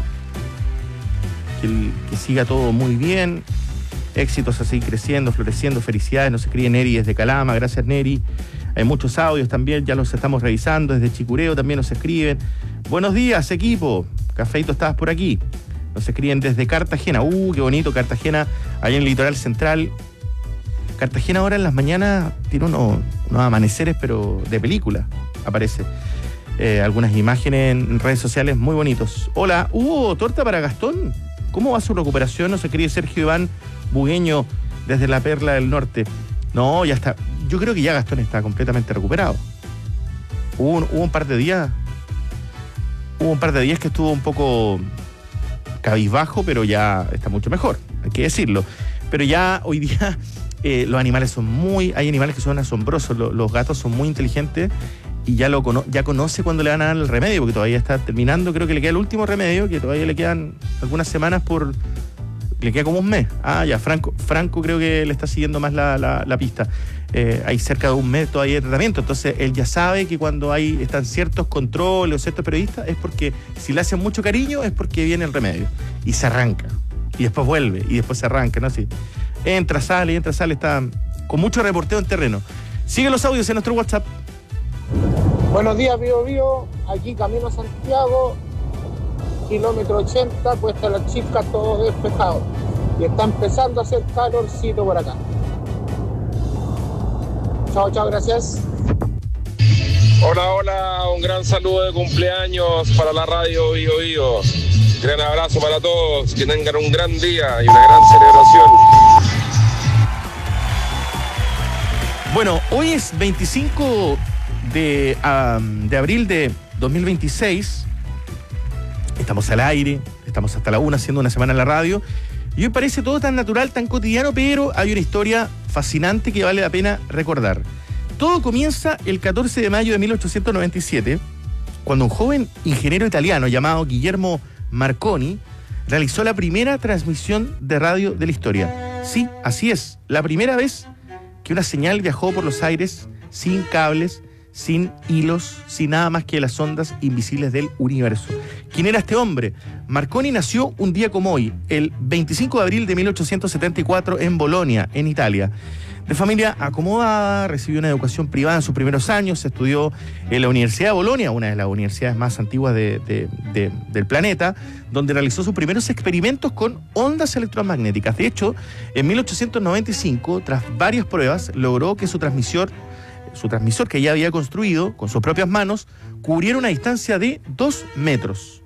[SPEAKER 20] que, que siga todo muy bien. Éxitos a seguir creciendo, floreciendo. Felicidades. Nos escribe Neri desde Calama. Gracias Neri. Hay muchos audios también, ya los estamos revisando. Desde Chicureo también nos escriben. Buenos días, equipo. Cafeito, estabas por aquí. Nos escriben desde Cartagena. Uh, qué bonito, Cartagena, allá en el litoral central. Cartagena ahora en las mañanas tiene unos, unos amaneceres, pero de película, aparece. Eh, algunas imágenes en redes sociales muy bonitos. Hola, ¿hubo torta para Gastón? ¿Cómo va su recuperación? Nos escribe Sergio Iván Bugueño desde la Perla del Norte. No, ya está. Yo creo que ya Gastón está completamente recuperado. Hubo un, hubo un par de días, hubo un par de días que estuvo un poco cabizbajo, pero ya está mucho mejor, hay que decirlo. Pero ya hoy día eh, los animales son muy, hay animales que son asombrosos, los, los gatos son muy inteligentes y ya lo cono, ya conoce cuando le van a dar el remedio, porque todavía está terminando, creo que le queda el último remedio, que todavía le quedan algunas semanas por... Le queda como un mes. Ah, ya, Franco, Franco creo que le está siguiendo más la, la, la pista. Eh, hay cerca de un mes todavía de tratamiento, entonces él ya sabe que cuando hay están ciertos controles o ciertos periodistas es porque si le hacen mucho cariño es porque viene el remedio y se arranca y después vuelve y después se arranca, ¿no? Así. Entra, sale, entra, sale, está con mucho reporteo en terreno. Sigue los audios en nuestro WhatsApp.
[SPEAKER 1] Buenos días, Bío Bío, aquí camino a Santiago, kilómetro ochenta, puesta la chica, todo despejado. Y está empezando a hacer calorcito por acá. Chao, chao, gracias.
[SPEAKER 3] Hola, hola, un gran saludo de cumpleaños para la radio Bío Bío. Gran abrazo para todos, que tengan un gran día y una gran celebración.
[SPEAKER 20] Bueno, hoy es veinticinco de, um, de abril de dos mil veintiséis. Estamos al aire, estamos hasta la una haciendo una semana en la radio. Y hoy parece todo tan natural, tan cotidiano, pero hay una historia fascinante que vale la pena recordar. Todo comienza el catorce de mayo de mil ochocientos noventa y siete, cuando un joven ingeniero italiano llamado Guillermo Marconi realizó la primera transmisión de radio de la historia. Sí, así es, la primera vez que una señal viajó por los aires sin cables, sin hilos, sin nada más que las ondas invisibles del universo. ¿Quién era este hombre? Marconi nació un día como hoy, el veinticinco de abril de mil ochocientos setenta y cuatro en Bolonia, en Italia. De familia acomodada, recibió una educación privada en sus primeros años, estudió en la Universidad de Bolonia, una de las universidades más antiguas de, de, de, del planeta, donde realizó sus primeros experimentos con ondas electromagnéticas. De hecho, en mil ochocientos noventa y cinco, tras varias pruebas, logró que su transmisor su transmisor que ya había construido con sus propias manos, cubriera una distancia de dos metros.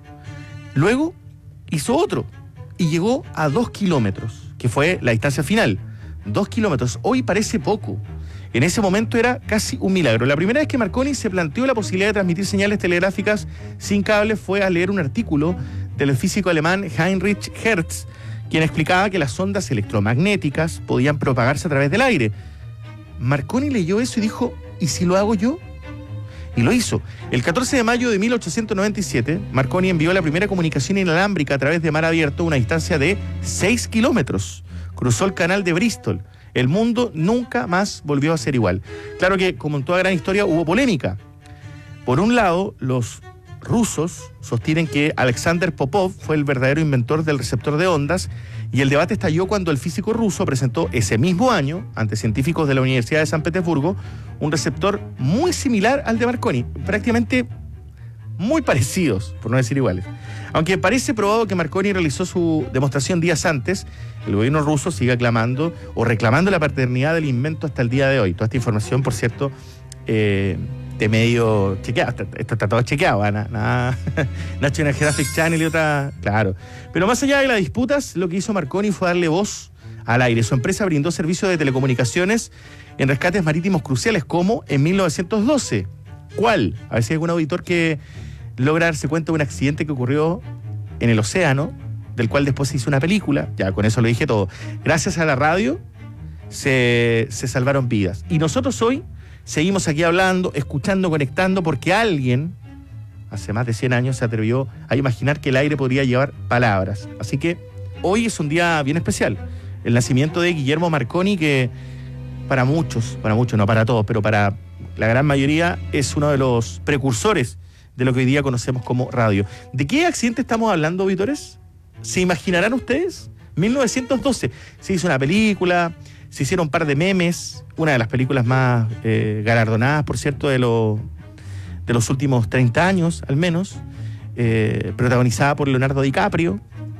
[SPEAKER 20] Luego hizo otro y llegó a dos kilómetros, que fue la distancia final. Dos kilómetros. Hoy parece poco. En ese momento era casi un milagro. La primera vez que Marconi se planteó la posibilidad de transmitir señales telegráficas sin cables fue al leer un artículo del físico alemán Heinrich Hertz, quien explicaba que las ondas electromagnéticas podían propagarse a través del aire. Marconi leyó eso y dijo, ¿y si lo hago yo? Y lo hizo. El catorce de mayo de mil ochocientos noventa y siete, Marconi envió la primera comunicación inalámbrica a través de mar abierto a una distancia de seis kilómetros. Cruzó el canal de Bristol. El mundo nunca más volvió a ser igual. Claro que, como en toda gran historia, hubo polémica. Por un lado, los rusos sostienen que Alexander Popov fue el verdadero inventor del receptor de ondas, y el debate estalló cuando el físico ruso presentó ese mismo año, ante científicos de la Universidad de San Petersburgo, un receptor muy similar al de Marconi, prácticamente muy parecidos, por no decir iguales. Aunque parece probado que Marconi realizó su demostración días antes, el gobierno ruso sigue aclamando o reclamando la paternidad del invento hasta el día de hoy. Toda esta información, por cierto, eh, de medio chequeado, esto está, está todo chequeado, nada, nada National Geographic Channel y otra, claro. Pero más allá de las disputas, lo que hizo Marconi fue darle voz al aire. Su empresa brindó servicios de telecomunicaciones en rescates marítimos cruciales, como en mil novecientos doce. ¿Cuál? A ver si hay algún auditor que logra darse cuenta de un accidente que ocurrió en el océano, del cual después se hizo una película. Ya, con eso lo dije todo. Gracias a la radio se, se salvaron vidas. Y nosotros hoy seguimos aquí hablando, escuchando, conectando, porque alguien, hace más de cien años, se atrevió a imaginar que el aire podría llevar palabras. Así que hoy es un día bien especial. El nacimiento de Guillermo Marconi, que para muchos, para muchos, no para todos, pero para la gran mayoría, es uno de los precursores de lo que hoy día conocemos como radio. ¿De qué accidente estamos hablando, auditores? ¿Se imaginarán ustedes? mil novecientos doce. Se hizo una película, se hicieron un par de memes, una de las películas más eh, galardonadas, por cierto, de, lo, de los últimos treinta años, al menos, eh, protagonizada por Leonardo DiCaprio.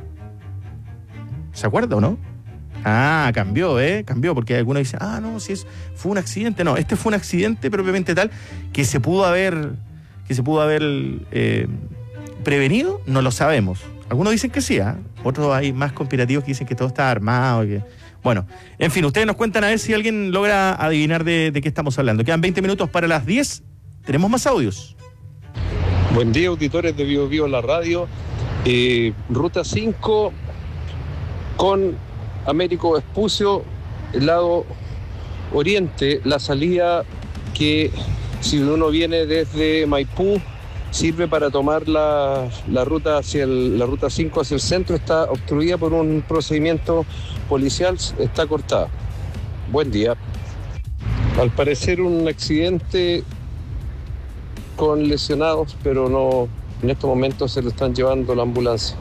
[SPEAKER 20] ¿Se acuerda o no? Ah, cambió, ¿eh? Cambió, porque algunos dicen, ah, no, si es, fue un accidente. No, este fue un accidente propiamente tal que se pudo haber, que se pudo haber eh, prevenido, no lo sabemos. Algunos dicen que sí, ¿eh? Otros hay más conspirativos que dicen que todo está armado. Que... Bueno, en fin, ustedes nos cuentan a ver si alguien logra adivinar de, de qué estamos hablando. Quedan veinte minutos para las diez. Tenemos más audios.
[SPEAKER 3] Buen día, auditores de Vivo Vivo la radio. Eh, Ruta cinco con Américo Vespucio, el lado oriente, la salida que si uno viene desde Maipú sirve para tomar la, la ruta hacia el, la ruta cinco hacia el centro, está obstruida por un procedimiento policial, está cortada. Buen día. Al parecer un accidente con lesionados, pero no, en estos momentos se lo están llevando la ambulancia.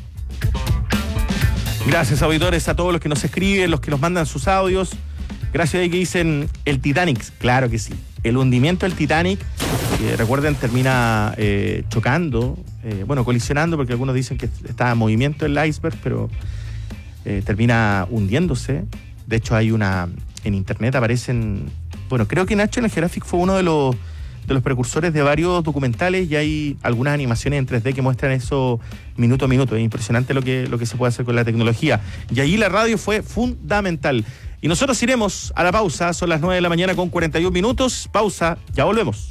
[SPEAKER 20] Gracias, auditores, a todos los que nos escriben, los que nos mandan sus audios. Gracias ahí que dicen el Titanic. Claro que sí. El hundimiento del Titanic, que recuerden, termina eh, chocando, eh, bueno, colisionando, porque algunos dicen que está en movimiento el iceberg, pero eh, termina hundiéndose. De hecho, hay una... En internet aparecen... Bueno, creo que National Geographic fue uno de los, de los precursores de varios documentales y hay algunas animaciones en tres D que muestran eso minuto a minuto. Es impresionante lo que, lo que se puede hacer con la tecnología. Y ahí la radio fue fundamental. Y nosotros iremos a la pausa, son las nueve de la mañana con cuarenta y un minutos. Pausa, ya volvemos.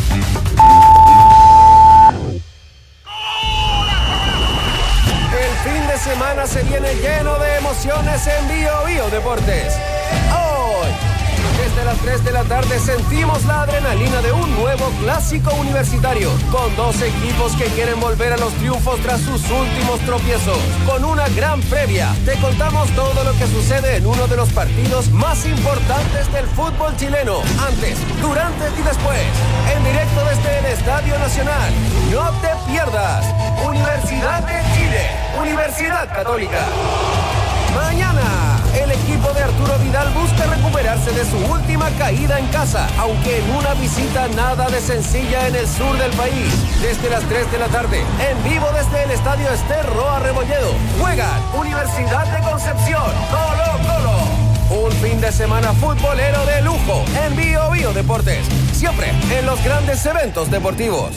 [SPEAKER 19] El fin de semana se viene lleno de emociones en Bio Bio Deportes. Hoy, desde las tres de la tarde sentimos la adrenalina de un nuevo clásico universitario, con dos equipos que quieren volver a los triunfos tras sus últimos tropiezos. Con una gran previa, te contamos todo lo que sucede en uno de los partidos más importantes del fútbol chileno, antes, durante y después, en directo desde el Estadio Nacional. No te pierdas, Universidad de Chile, Universidad Católica. Mañana, el equipo de Arturo Vidal busca recuperarse de su última caída en casa, aunque en una visita nada de sencilla en el sur del país. Desde las tres de la tarde, en vivo desde el Estadio Ester Roa Rebolledo, juegan Universidad de Concepción, Colo Colo. Un fin de semana futbolero de lujo en Bio Bio Deportes, siempre en los grandes eventos deportivos.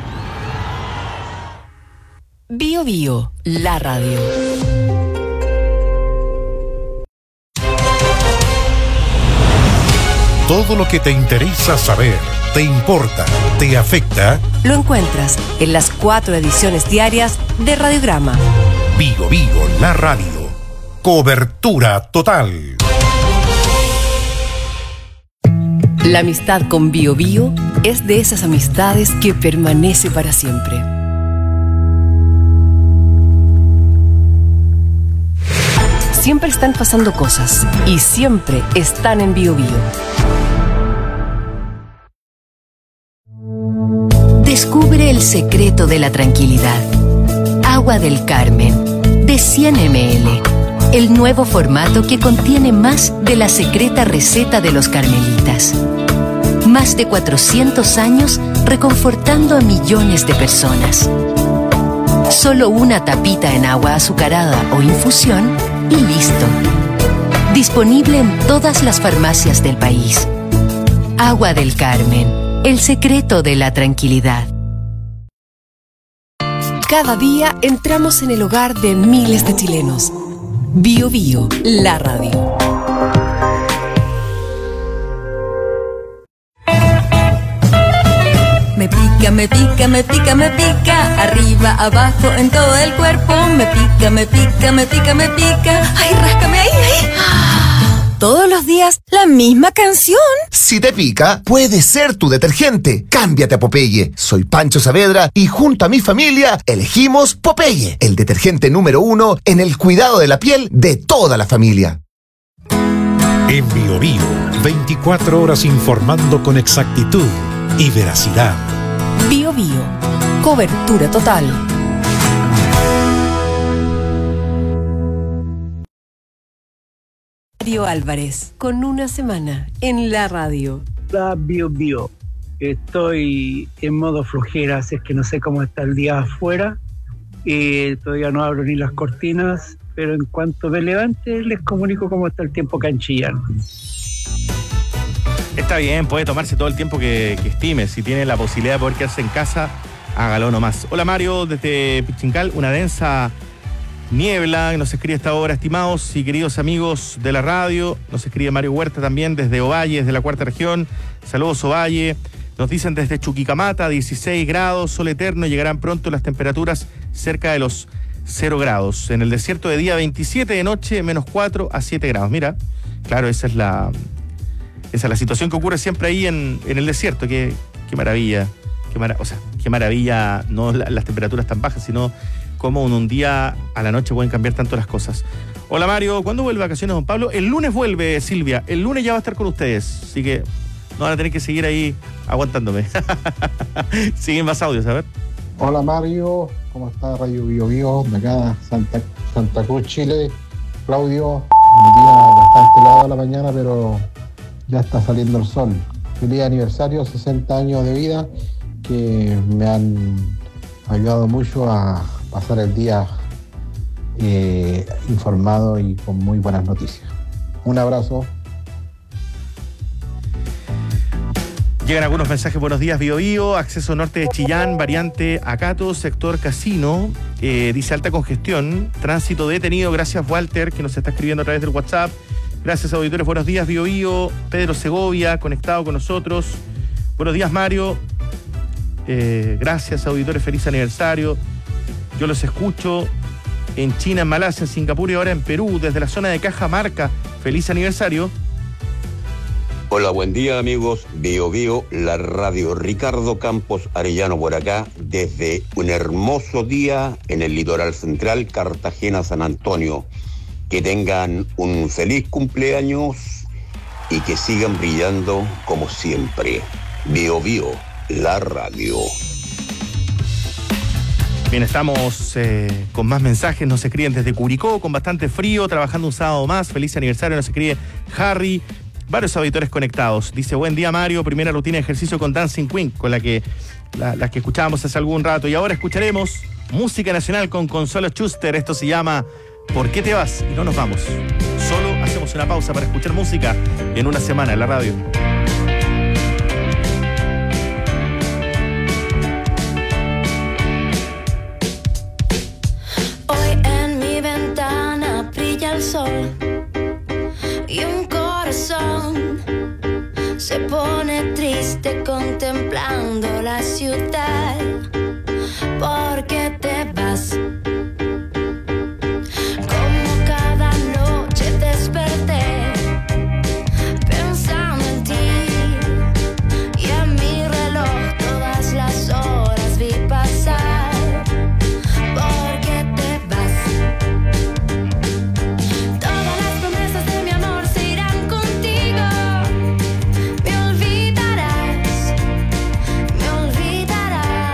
[SPEAKER 5] Bio Bio, la radio.
[SPEAKER 10] Todo lo que te interesa saber, te importa, te afecta,
[SPEAKER 5] lo encuentras en las cuatro ediciones diarias de Radiograma.
[SPEAKER 10] Bio Bio, la radio. Cobertura total.
[SPEAKER 5] La amistad con Bio Bio es de esas amistades que permanece para siempre. Siempre están pasando cosas y siempre están en Bio Bio. Descubre el secreto de la tranquilidad. Agua del Carmen, de cien mililitros. El nuevo formato que contiene más de la secreta receta de los carmelitas. Más de cuatrocientos años reconfortando a millones de personas. Solo una tapita en agua azucarada o infusión y listo. Disponible en todas las farmacias del país. Agua del Carmen, el secreto de la tranquilidad. Cada día entramos en el hogar de miles de chilenos. Bio Bio, la radio. Me pica, me pica, me pica, me pica. Arriba, abajo, en todo el cuerpo. Me pica, me pica, me pica, me pica. Ay, ráscame ahí, ahí. Todos los días, la misma canción.
[SPEAKER 4] Si te pica, puede ser tu detergente. Cámbiate a Popeye. Soy Pancho Saavedra y junto a mi familia elegimos Popeye, el detergente número uno en el cuidado de la piel de toda la familia.
[SPEAKER 10] En Bio Bio, veinticuatro horas informando con exactitud y veracidad.
[SPEAKER 5] Bio Bio, cobertura total.
[SPEAKER 7] Silvio Álvarez, con una semana en la radio.
[SPEAKER 8] La Bio Bio. Estoy en modo flojera, así es que no sé cómo está el día afuera. Eh, todavía no abro ni las cortinas, pero en cuanto me levante les comunico cómo está el tiempo canchillano.
[SPEAKER 20] Está bien, puede tomarse todo el tiempo que, que estime. Si tiene la posibilidad de poder quedarse en casa, hágalo nomás. Hola Mario, desde Pichincal, una densa niebla que nos escribe esta hora, estimados y queridos amigos de la radio. Nos escribe Mario Huerta también desde Ovalle, desde la cuarta región. Saludos Ovalle. Nos dicen desde Chuquicamata, dieciséis grados, sol eterno, llegarán pronto las temperaturas cerca de los cero grados. En el desierto de día veintisiete, de noche menos cuatro a siete grados. Mira, claro, esa es la esa es la situación que ocurre siempre ahí en, en el desierto. Qué, qué maravilla, qué mara, o sea, qué maravilla, no la, las temperaturas tan bajas, sino cómo en un día a la noche pueden cambiar tanto las cosas. Hola Mario, ¿cuándo vuelve vacaciones don Pablo? El lunes vuelve Silvia, el lunes ya va a estar con ustedes, así que no van a tener que seguir ahí aguantándome. Siguen más audios, a ver.
[SPEAKER 1] Hola Mario, ¿cómo está Radio Bio Bio? De acá, Santa, Santa Cruz, Chile. Claudio, un día bastante helado a la mañana, pero ya está saliendo el sol. Feliz aniversario, sesenta años de vida, que me han ayudado mucho a pasar el día eh, informado y con muy buenas noticias. Un abrazo.
[SPEAKER 20] Llegan algunos mensajes, buenos días, Bio Bio, acceso norte de Chillán, variante Acato, sector Casino, eh, dice alta congestión, tránsito detenido, gracias Walter, que nos está escribiendo a través del WhatsApp, gracias auditores, buenos días, Bio Bio, Pedro Segovia, conectado con nosotros, buenos días Mario, eh, gracias auditores, feliz aniversario, yo los escucho en China, en Malasia, en Singapur y ahora en Perú, desde la zona de Cajamarca, feliz aniversario.
[SPEAKER 9] Hola, buen día amigos, Bio Bio, la radio. Ricardo Campos Arellano por acá, desde un hermoso día en el litoral central, Cartagena, San Antonio. Que tengan un feliz cumpleaños y que sigan brillando como siempre. Bio Bio, la radio.
[SPEAKER 20] Bien, estamos eh, con más mensajes, nos escriben desde Curicó, con bastante frío, trabajando un sábado más, feliz aniversario, nos escribe Harry. Varios auditores conectados. Dice, buen día Mario, primera rutina de ejercicio con Dancing Queen, con la que la, la que escuchábamos hace algún rato. Y ahora escucharemos música nacional con Consuelo Schuster. Esto se llama ¿Por qué te vas? Y no nos vamos. Solo hacemos una pausa para escuchar música en una semana en la radio.
[SPEAKER 2] Hoy en mi ventana brilla el sol y un corazón se pone triste contemplando la ciudad. ¿Por qué te vas? Como cada noche desperté pensando en ti y en mi reloj todas las horas vi pasar. ¿Por qué te vas? Todas las promesas de mi amor se irán contigo. Me olvidarás, me olvidarás.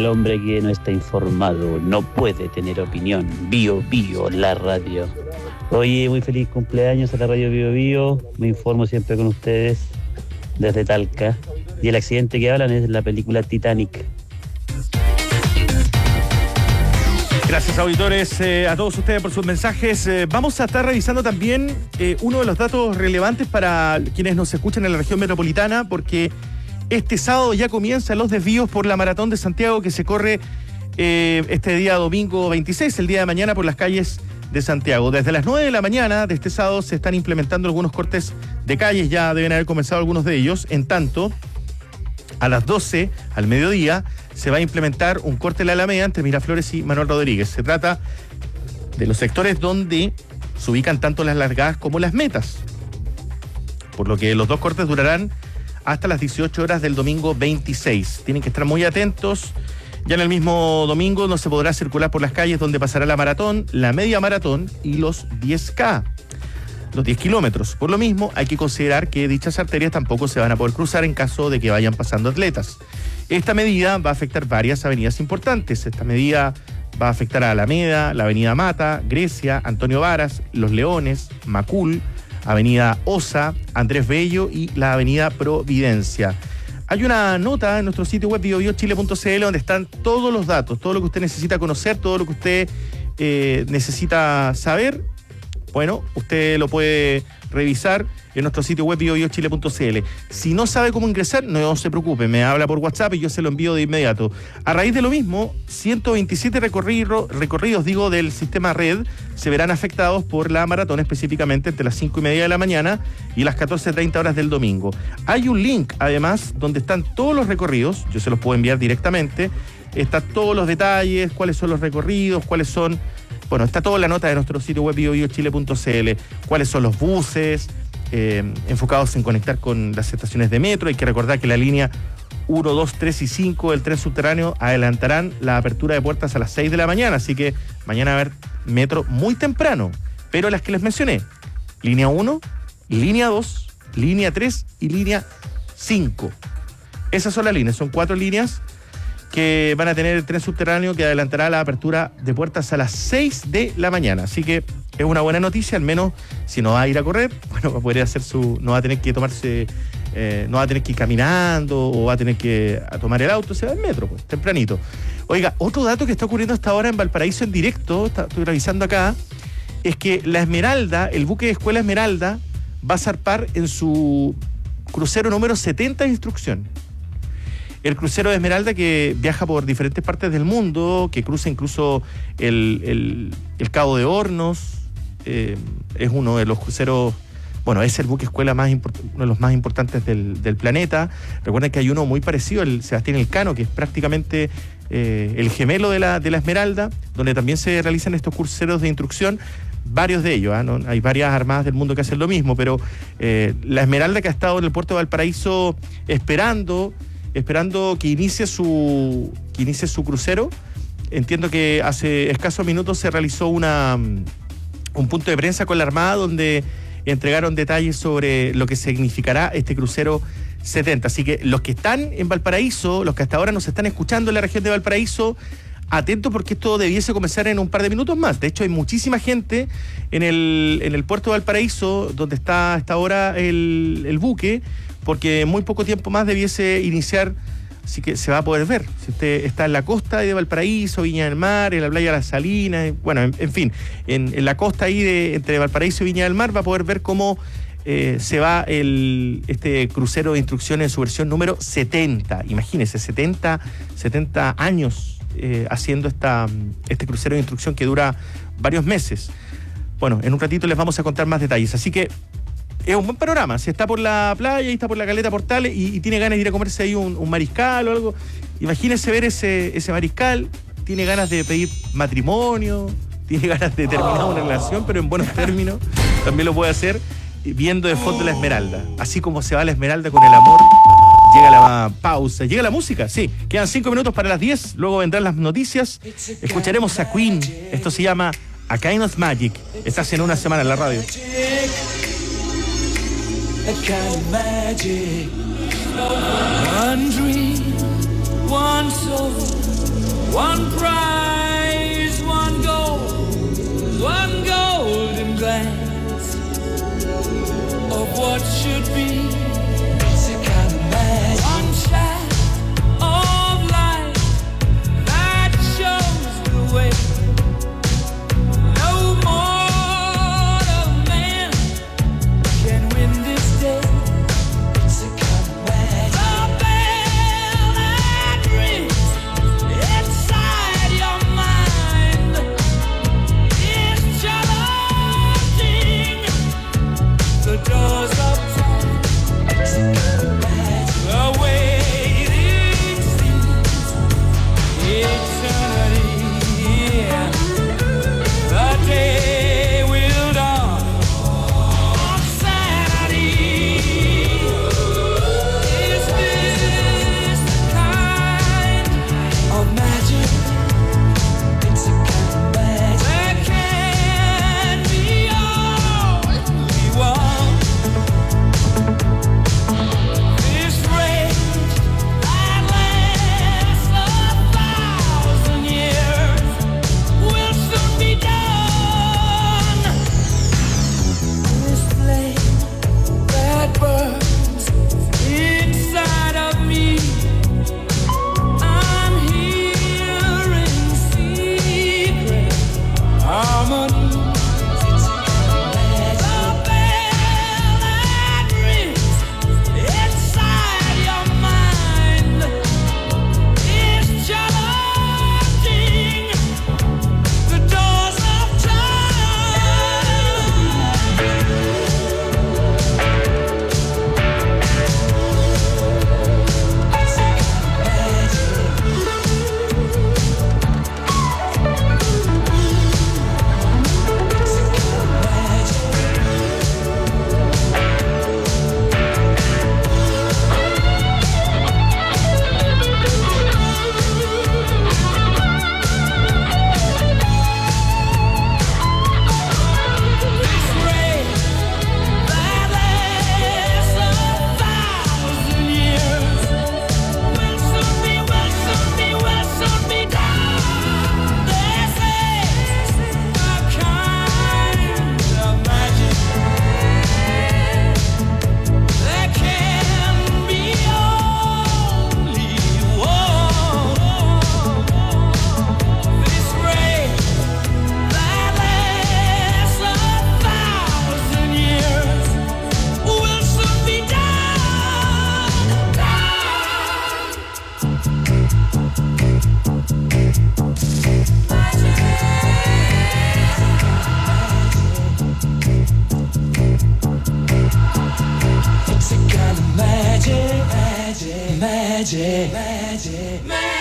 [SPEAKER 11] hombre que no está informado no puede tener opinión. Bio Bio, la radio. Oye, muy feliz cumpleaños a la radio Bio Bio. Me informo siempre con ustedes desde Talca. Y el accidente que hablan es la película Titanic.
[SPEAKER 20] Gracias, auditores, eh, a todos ustedes por sus mensajes. Eh, vamos a estar revisando también eh, uno de los datos relevantes para quienes nos escuchan en la región metropolitana, porque este sábado ya comienzan los desvíos por la Maratón de Santiago, que se corre eh, este día domingo veintiséis, el día de mañana, por las calles de Santiago. Desde las nueve de la mañana de este sábado se están implementando algunos cortes de calles, ya deben haber comenzado algunos de ellos. En tanto, a las doce, al mediodía, se va a implementar un corte de la Alameda entre Miraflores y Manuel Rodríguez. Se trata de los sectores donde se ubican tanto las largadas como las metas, por lo que los dos cortes durarán hasta las dieciocho horas del domingo veintiséis. Tienen que estar muy atentos. Ya en el mismo domingo no se podrá circular por las calles donde pasará la maratón, la media maratón y los diez K, los diez kilómetros. Por lo mismo, hay que considerar que dichas arterias tampoco se van a poder cruzar en caso de que vayan pasando atletas. Esta medida va a afectar varias avenidas importantes. Esta medida va a afectar a Alameda, la avenida Mata, Grecia, Antonio Varas, Los Leones, Macul, avenida Osa, Andrés Bello y la avenida Providencia. Hay una nota en nuestro sitio web bio bio chile punto c l donde están todos los datos, todo lo que usted necesita conocer, todo lo que usted eh, necesita saber. Bueno, usted lo puede revisar en nuestro sitio web bio bio chile punto c l. Si no sabe cómo ingresar, no se preocupe, me habla por WhatsApp y yo se lo envío de inmediato. A raíz de lo mismo, ciento veintisiete recorrido, recorridos digo, del sistema red se verán afectados por la maratón, específicamente entre las cinco y media de la mañana y las catorce treinta horas del domingo. Hay un link, además, donde están todos los recorridos, yo se los puedo enviar directamente, están todos los detalles, cuáles son los recorridos, cuáles son... Bueno, está toda la nota de nuestro sitio web bio bio chile punto c l, cuáles son los buses eh, enfocados en conectar con las estaciones de metro. Hay que recordar que la línea uno, dos, tres y cinco del tren subterráneo adelantarán la apertura de puertas a las seis de la mañana, así que mañana va a haber metro muy temprano. Pero las que les mencioné, línea uno, línea dos, línea tres y línea cinco. Esas son las líneas, son cuatro líneas que van a tener el tren subterráneo que adelantará la apertura de puertas a las seis de la mañana. Así que es una buena noticia, al menos si no va a ir a correr, bueno, va a poder hacer su, no va a tener que tomarse, eh, no va a tener que ir caminando o va a tener que a tomar el auto, se va al metro, pues, tempranito. Oiga, otro dato que está ocurriendo hasta ahora en Valparaíso en directo, está, estoy revisando acá, es que la Esmeralda, el buque de Escuela Esmeralda, va a zarpar en su crucero número setenta de instrucción. El crucero de Esmeralda, que viaja por diferentes partes del mundo, que cruza incluso el, el, el Cabo de Hornos, eh, es uno de los cruceros, bueno, es el buque escuela más import- uno de los más importantes del, del planeta. Recuerden que hay uno muy parecido, el Sebastián Elcano, que es prácticamente eh, el gemelo de la, de la Esmeralda, donde también se realizan estos cruceros de instrucción, varios de ellos, ¿eh? No, hay varias armadas del mundo que hacen lo mismo, pero eh, la Esmeralda, que ha estado en el puerto de Valparaíso esperando... esperando que inicie su que inicie su crucero. Entiendo que hace escasos minutos se realizó una un punto de prensa con la Armada donde entregaron detalles sobre lo que significará este crucero setenta. Así que los que están en Valparaíso, los que hasta ahora nos están escuchando en la región de Valparaíso, atentos porque esto debiese comenzar en un par de minutos más. De hecho, hay muchísima gente en el, en el puerto de Valparaíso, donde está hasta ahora el, el buque, porque en muy poco tiempo más debiese iniciar, así que se va a poder ver. Si usted está en la costa de Valparaíso, Viña del Mar, en la playa de Las Salinas, bueno, en, en fin, en, en la costa ahí de entre Valparaíso y Viña del Mar, va a poder ver cómo eh, se va el este crucero de instrucción en su versión número setenta. Imagínense, setenta, setenta años eh, haciendo esta, este crucero de instrucción que dura varios meses. Bueno, en un ratito les vamos a contar más detalles, así que es un buen panorama. Si está por la playa y está por la caleta Portales y, y tiene ganas de ir a comerse ahí un, un mariscal o algo, imagínese ver ese, ese mariscal, tiene ganas de pedir matrimonio, tiene ganas de terminar una relación, pero en buenos términos, también lo puede hacer viendo de fondo la Esmeralda. Así como se va la Esmeralda con el amor, llega la pausa, llega la música, sí. Quedan cinco minutos para las diez, luego vendrán las noticias. Escucharemos a Queen, esto se llama A Kind of Magic. Estás en Una Semana en la radio.
[SPEAKER 2] A kind of magic. One dream, one soul, One prize, one goal, one golden glance of what should be. It's a kind of magic. One shot of light that shows the way. No mortal man can win this day. It's a kind of magic. The bell that rings inside your mind is challenging the doors of time. It's a kind of magic. The waiting seems eternity. Yeah. The day will dawn on Saturday. Is this the kind of magic? It's a kind of magic that can be all we want. This rage that lasts a thousand years will soon be done. This flame that burns inside of me, I'm hearing secret harmony. The bell that rings inside your mind is challenging the doors of time. This rage that lasts a thousand years will soon be, will soon be, will soon be done. This is a kind of magic that can be only one. This rage that lasts a thousand years will soon be done. It's a kind of magic, magic, magic, magic, magic.